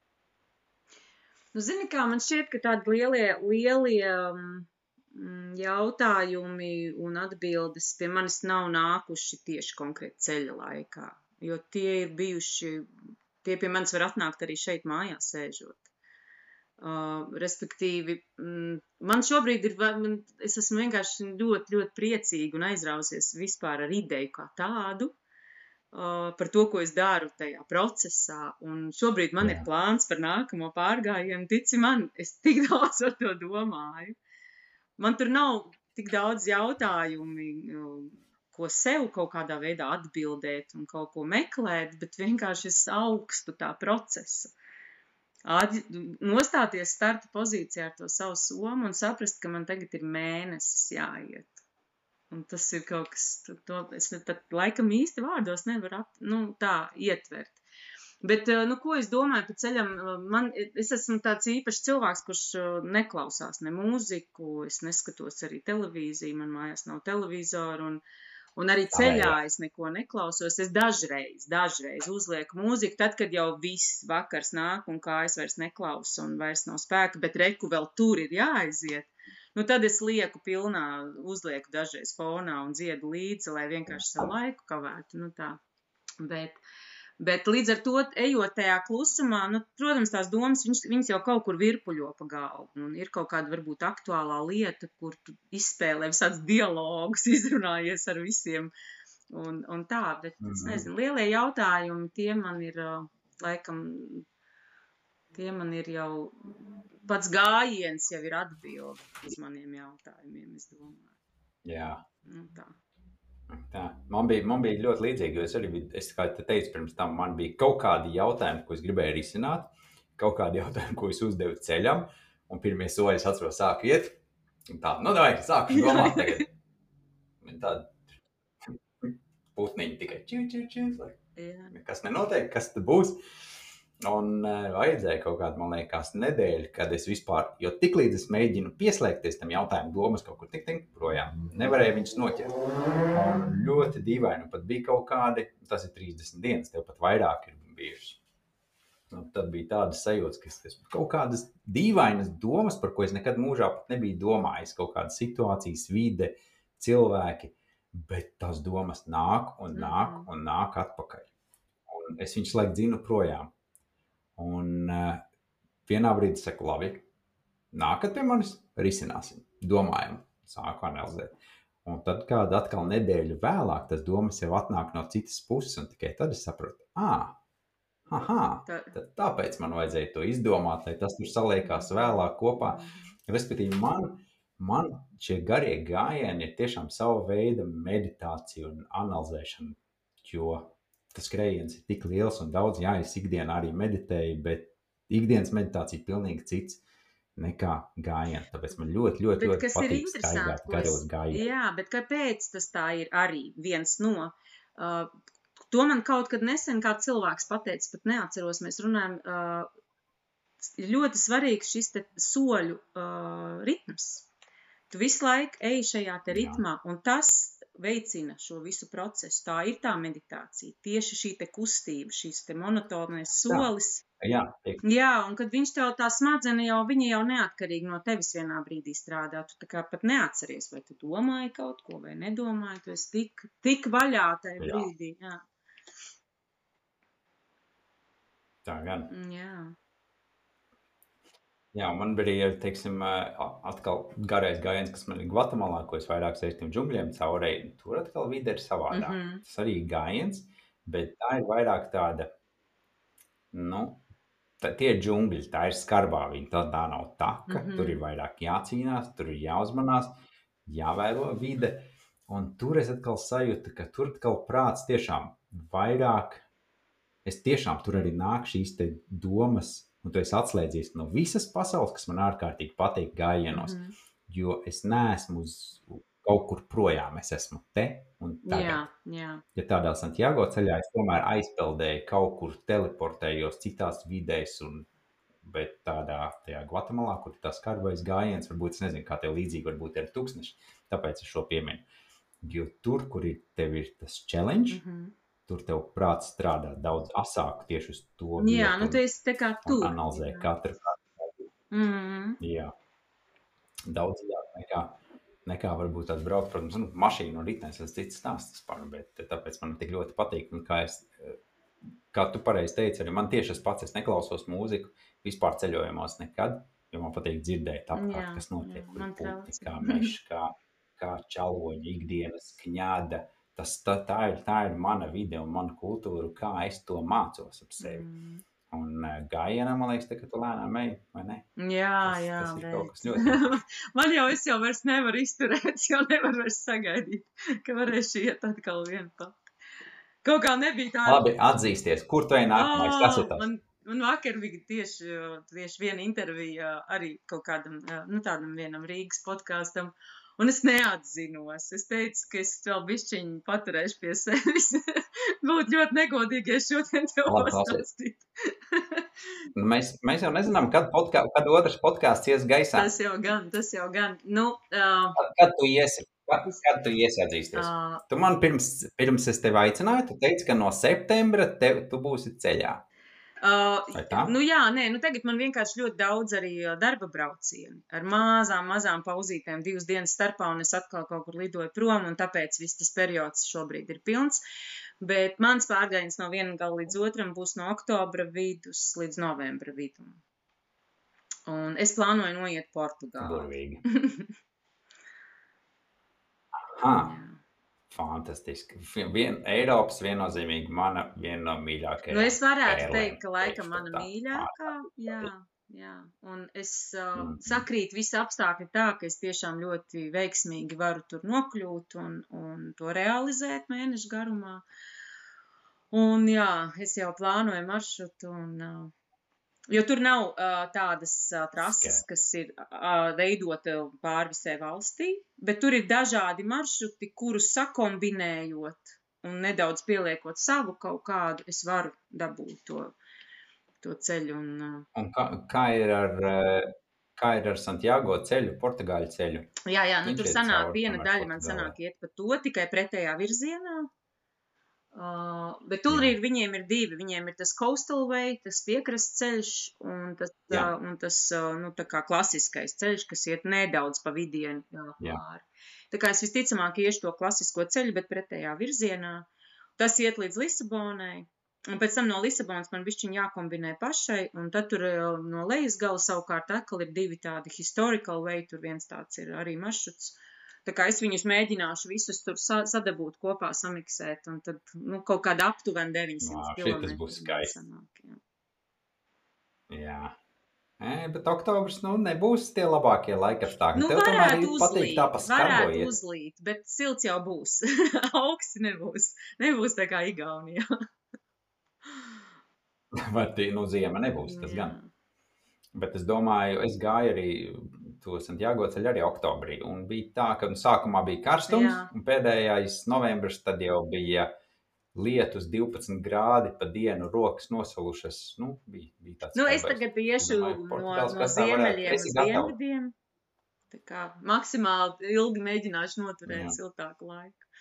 Nu, zini, kā man šķiet, ka tādi lielie, lielie mm, jautājumi un atbildes pie manis nav nākuši tieši konkrēti ceļa laikā, jo tie ir bijuši, tie pie manis var atnākt arī šeit mājās sēžot. Uh, respektīvi, mm, man šobrīd ir, va- man, es esmu vienkārši ļoti, ļoti priecīga un aizrausies vispār ar ideju kā tādu, uh, par to, ko es daru tajā procesā. Un šobrīd man Jā. ir plāns par nākamo pārgājienu. Tici man, es tik daudz par to domāju. Man tur nav tik daudz jautājumu, uh, ko sev kaut kādā veidā atbildēt un kaut ko meklēt, bet vienkārši es augstu tā procesa. Ādi- Nostāties starta pozīcijā ar to savu somu un saprast, ka man tagad ir mēnesis jāiet. Un tas ir kaut kas, to, to es ne- pat laikam īsti vārdos nevaru ap, nu, tā ietvert. Bet, eh, nu, ko es domāju par ceļam? Eh, Man, es esmu tāds īpašs cilvēks, kurš eh, neklausās ne mūziku, es neskatos arī televīziju, man mājās nav televizoru, un, un arī ceļā es neko neklausos. Es dažreiz, dažreiz uzlieku mūziku, tad, kad jau viss vakars nāk un kājas vairs neklausa un vairs nav spēka, bet reku vēl tur ir jāaiziet. Nu, tad es lieku pilnā, uzlieku dažreiz fonā un dziedu līdzi, lai vienkārši savu laiku kavētu. Nu, tā. Bet, bet līdz ar to, ejot tajā klusumā, nu, protams, tās domas, viņas, viņas jau kaut kur virpuļo pa galvu. Un ir kaut kāda varbūt aktuālā lieta, kur tu izspēlē visāds dialogus, izrunājies ar visiem un, un tā. Bet, es Mhm. nezinu, lielie jautājumi, tie man ir, ā, laikam, tie man ir jau, pats gājiens jau ir atbildi uz maniem jautājumiem, es domāju. Jā. Nu, tā. Tā. Man bija, man bija ļoti līdzīgi, jo es arī biju, es kā te teicu pirms tam, man bija kaut kādi jautājumi, ko es gribēju risināt, kaut kādi jautājumi, ko es uzdevu ceļam, un pirmie soļi es atceros sāku iet, un tā, nu, davai, sākuši domāt tagad. Un tāda putniņi tikai čū, čū, čū, lai Jā. nekas nenotiek, kas tad būs. Un uh, vajadzēja kaut kādu, man liekas, nedēļu, kad es vispār, jo tik līdz es mēģinu pieslēgties tam jautājumu, domas kaut kur tik tik projām, nevarēju viņus noķert. Un ļoti dīvaini, pat bija kaut kādi, tas ir trīsdesmit dienas, tev pat vairāk ir bijušas. Nu, tad bija tādas sajūtas, ka es kaut kādas dīvainas domas, par ko es nekad mūžā pat nebiju domājis, kaut kādas situācijas, vide, cilvēki, bet tās domas nāk un nāk un nāk atpakaļ. Un es viņus laik dzinu projām. Un uh, vienā brīdī saku, labi, nākat pie manis, risināsim, domājam, sāku analizēt. Un tad kādu atkal nedēļu vēlāk tas domas jau atnāk no citas puses, un tikai tad es saprotu, ā, aha, tad tāpēc man vajadzēja to izdomāt, lai tas tur saliekās vēlāk kopā. Respektīvi, man, man šie garie gājieni ir tiešām sava veida meditācija un analizēšana, jo tas skrējiens ir tik liels un daudz, jā, es ikdienā arī meditēju, bet ikdienas meditācija ir pilnīgi cits nekā gājiens. Tāpēc man ļoti, ļoti, Bet ļoti kas ir patīk interesanti, staigāt ko garos es, gājienos. jā, bet kāpēc tas tā ir arī viens no, uh, to man kaut kad nesen kā cilvēks pateica, pat neatceros, mēs runājam, uh, ir ļoti svarīgs šis te soļu uh, ritms. Tu visu laiku ej šajā te ritmā, un tas veicina šo visu procesu. Tā ir tā meditācija. Tieši šī te kustība, šīs te monotonais solis. Jā, tiek. Jā, un kad viņš tev tā smadzenes jau, viņi jau neatkarīgi no tevis vienā brīdī strādā. Tu tā kā pat neatceries, vai tu domāji kaut ko, vai nedomāji. Tu esi tik, tik vaļā tajā Jā. brīdī. Jā. Tā gan. Jā. Jā, man bija, teiksim, atkal garais gājiens, kas man ir Gvatemalā, ko es vairāk sēž tiem džungļiem caurēju. Tur atkal vide ir savādāk. Mhm. Tas arī gājiens, bet tā ir vairāk tāda, nu, tā, tie ir džungļi, tā ir skarbā viņa, tā, tā nav taka, Mhm. tur ir vairāk jācīnās, tur ir jāuzmanās, jāvēro vide. Un tur es atkal sajūtu, ka tur atkal prāts tiešām vairāk, es tiešām tur arī nāk šīs te domas, un tu esi atslēdzies no visas pasaules, kas man ārkārtīgi patīk gājienos, Mhm. jo es neesmu uz kaut kur projām, es esmu te un tagad. Jā, jā. Ja tādā Santiago ceļā es tomēr aizpeldēju kaut kur, teleportējos citās vidēs, un, bet tādā tajā Gvatemalā, kur ir tās skarbais gājiens, varbūt es nezinu, kā tev līdzīgi varbūt ir tūkstneši, tāpēc es šo pieminu. Jo tur, kur ir, tev ir tas challenge, Mhm. tur tev prāts strādā daudz asāk tieši uz to Jā, vietu nu tu esi tā kā un tur. analizē Jā. katru. Mhm. Jā, daudz dziļāk nekā, nekā varbūt tāds braukt, protams, nu, mašīnu un ritens, tas cits stāsts par, bet tāpēc man tik ļoti patīk, un kā es, kā tu pareizi teici, arī man tieši es pats, es neklausos mūziku vispār ceļojumos nekad, jo man patīk dzirdēt apkārt, Jā, kas notiek, jā, kur man ir putni, traucē. kā mešs, kā, kā čaloņi, ikdienas kņāda. Tas, tā, tā, ir, tā ir mana vide un mana kultūra, kā es to mācos ap sevi. Mm. Un uh, gājienā, man liekas, tā, ka tu lēnām ej, vai ne? Jā, Tas- jā, tas ir kaut kas beidz. ļoti interesants. Man jau es jau vairs nevaru izturēt, jau nevaru vairs sagaidīt, ka varēšu iet atkal vien pat. Kaut kā nebija tā. Labi, atzīsties, kur tu ej nākamais, kas ir Ā, tas? Man, man vakar bija tieši, tieši viena intervija arī kaut kādam, nu tādam vienam Rīgas podkāstam, un es neatzinos. Es teicu, ka es vēl bišķiņu paturēšu pie sevis. Būtu ļoti negodīgi, ja es šodien tev Labi, klausies. pastāstītu. Nu, Mēs, mēs jau nezinām, kad, podkā, kad otrs podkāsts ies gaisā. Tas jau gan, tas jau gan. Nu, uh, Kad, kad tu iesi? Kad, kad tu iesi atzīsties? uh, Tu man pirms, pirms es tevi aicināju, tu teici, ka no septembra tev, tu būsi ceļā. Uh, Vai tā? nu jā, nē, nu tagad man vienkārši ļoti daudz arī uh, darba braucieni ar mazām, mazām pauzītēm, divas dienas starpā, un es atkal kaut kur lidoju prom, un tāpēc viss tas periods šobrīd ir pilns. Bet mans pārgājiens no viena gala līdz otram būs no oktobra vidus līdz novembra vidum. Un es plānoju noiet Portugāli. Burvīgi. Aha, fantastiski. Vien, Eiropas viennozīmīgi mana viena no mīļākajām. Nu, es varētu pērlēm, teikt, ka laikam teikšu mana tā. mīļākā, jā, jā. Un es uh, Mhm. sakrīt visi apstākļi tā, ka es tiešām ļoti veiksmīgi varu tur nokļūt un, un to realizēt mēnešu garumā. Un jā, es jau plānoju maršrutu un, uh, jo tur nav uh, tādas uh, trases, kas ir uh, veidota pāri visai valstī, bet tur ir dažādi maršruti, kurus sakombinējot un nedaudz pieliekot savu kaut kādu, es varu dabūt to to ceļu. Un, uh, Un kā, kā ir ar, uh, kā ir ar Santiago ceļu, Portugāļu ceļu? jā, jā, nu Viņš tur iet sanāk cauri viena tomēr daļa, man Portugālē. sanāk iet pa to, tikai pretējā virzienā. Uh, bet tur Jā. ir, viņiem ir divi, viņiem ir tas coastal way, tas piekrasts ceļš, un tas, Jā. uh, un tas uh, nu, tā kā klasiskais ceļš, kas iet nedaudz pa vidienu jā, Jā. pāri. Tā kā es visticamāk iešu to klasisko ceļu, bet pretējā virzienā. Tas iet līdz Lisabonai, un pēc tam no Lisabonas man bišķiņ jākombinē pašai, un tad tur uh, no lejas gala savukārt atkal ir divi tādi historical way, tur viens tāds ir arī maršruts. Tā kā es viņus mēģināšu visus tur sa sadabūt kopā, samiksēt, un tad, nu, kaut kāda aptuveni deviņsimt kilometri. Šitas būs skaisti. Sanāk, jā. Jā. E, bet oktobrs, nu, nebūs tie labākie laikapstākļi. Nu, Tev tomēr varētu ir patīk uzlīt, tā pa skarbo varētu iet. uzlīt, bet silts jau būs. Augsti nebūs. Nebūs tā kā Igaunijā. Vai tī, nu, ziema nebūs, tas Jā. gan. Bet es domāju, es gāju arī to Santiago ceļu arī oktobrī, un bija tā, ka sākumā bija karstums, Jā. un pēdējais novembris tad jau bija lietus divpadsmit grādi pa dienu, rokas nosalušas, nu, bija, bija tāds Nu, es skarbais. tagad iešu Domāju, no, Portugāles no krastā varētu- ziemeļiem esi uz gatava? dienvidiem. Tā kā maksimāli ilgi mēģināšu noturēt Jā. siltāku laiku.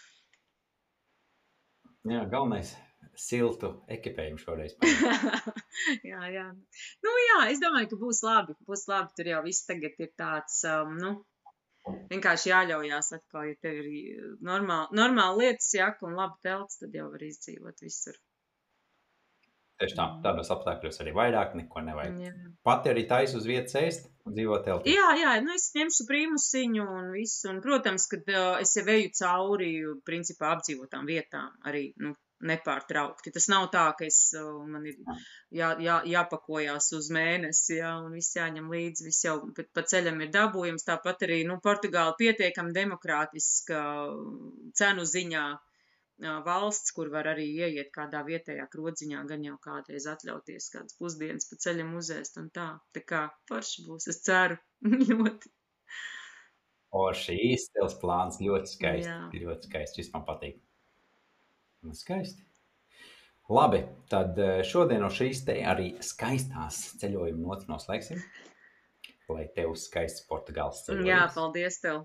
Jā, galvenais siltu ekipējumu šoreiz. jā, jā. Nu, jā, es domāju, ka būs labi. Būs labi, tur jau viss tagad ir tāds, um, nu, vienkārši jāļaujās atkal, ja tev ir normāli, normāli lietas jaka un labi telts, tad jau var izdzīvot visur. Tieši tā, tādos apstākļos arī vairāk neko nevajag. Jā. Pati arī taisa uz vietas ēst un dzīvo teltī. Jā, jā, nu es ņemšu prīmusiņu un visu, un, protams, kad uh, es jau eju cauri, principā, apdzīvotām vietām arī, nu, nepārtraukti. Tas nav tā, ka es, uh, man ir jā, jā, jāpakojās uz mēnesi, jā, un viss jāņem līdzi, viss jau pa, pa ceļam ir dabūjams, tāpat arī, nu, Portugāla pietiekami demokrātiska cenu ziņā uh, valsts, kur var arī ieiet kādā vietējā krodziņā, gan jau kādreiz atļauties kādas pusdienas pa ceļam uzēst un tā. Tā kā forši būs, es ceru, ļoti. Forši, izcils plāns, ļoti skaisti, Jā. ļoti skaisti, viss man patīk. Nu, skaisti. Labi, tad eh, šodien no šīs te arī skaistās ceļojuma nots noslēgsim, lai tev skaists Portugāles ceļojums. Jā, paldies tev.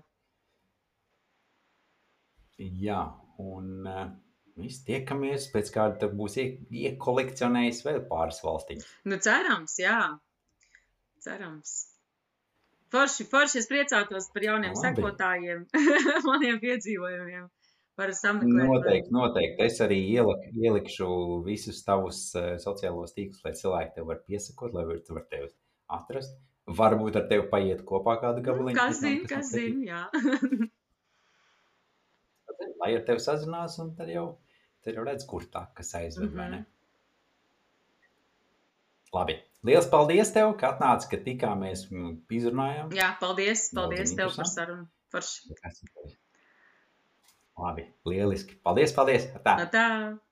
Jā, un uh, viss tiekamies, pēc kāda tev būs ie, iekolekcionējis vēl pāris valstīm. Nu, cerams, jā. Cerams. Forši, forši es priecātos par jauniem Labi. sekotājiem, maniem piedzīvojumiem. Par sameklēt. Noteikti, noteikti. Es arī ielik, ielikšu visus tavus uh, sociālos tīklus, lai cilvēki tev var piesakot, lai var, var tevi atrast. Varbūt ar tevi paiet kopā kādu gabaliņu. Kas zina, kas zina, jā. Lai ar tevi sazinās, un tad jau, tad jau redz, kur tā, kas aizved, mm -hmm. vai ne? Labi. Liels paldies tev, ka atnāci, ka tikāmies un izrunājām. Jā, paldies, Daudz paldies tev par interesanti. sarunu. Forši. Labi, lieliski. Paldies, paldies. Tā. Tā.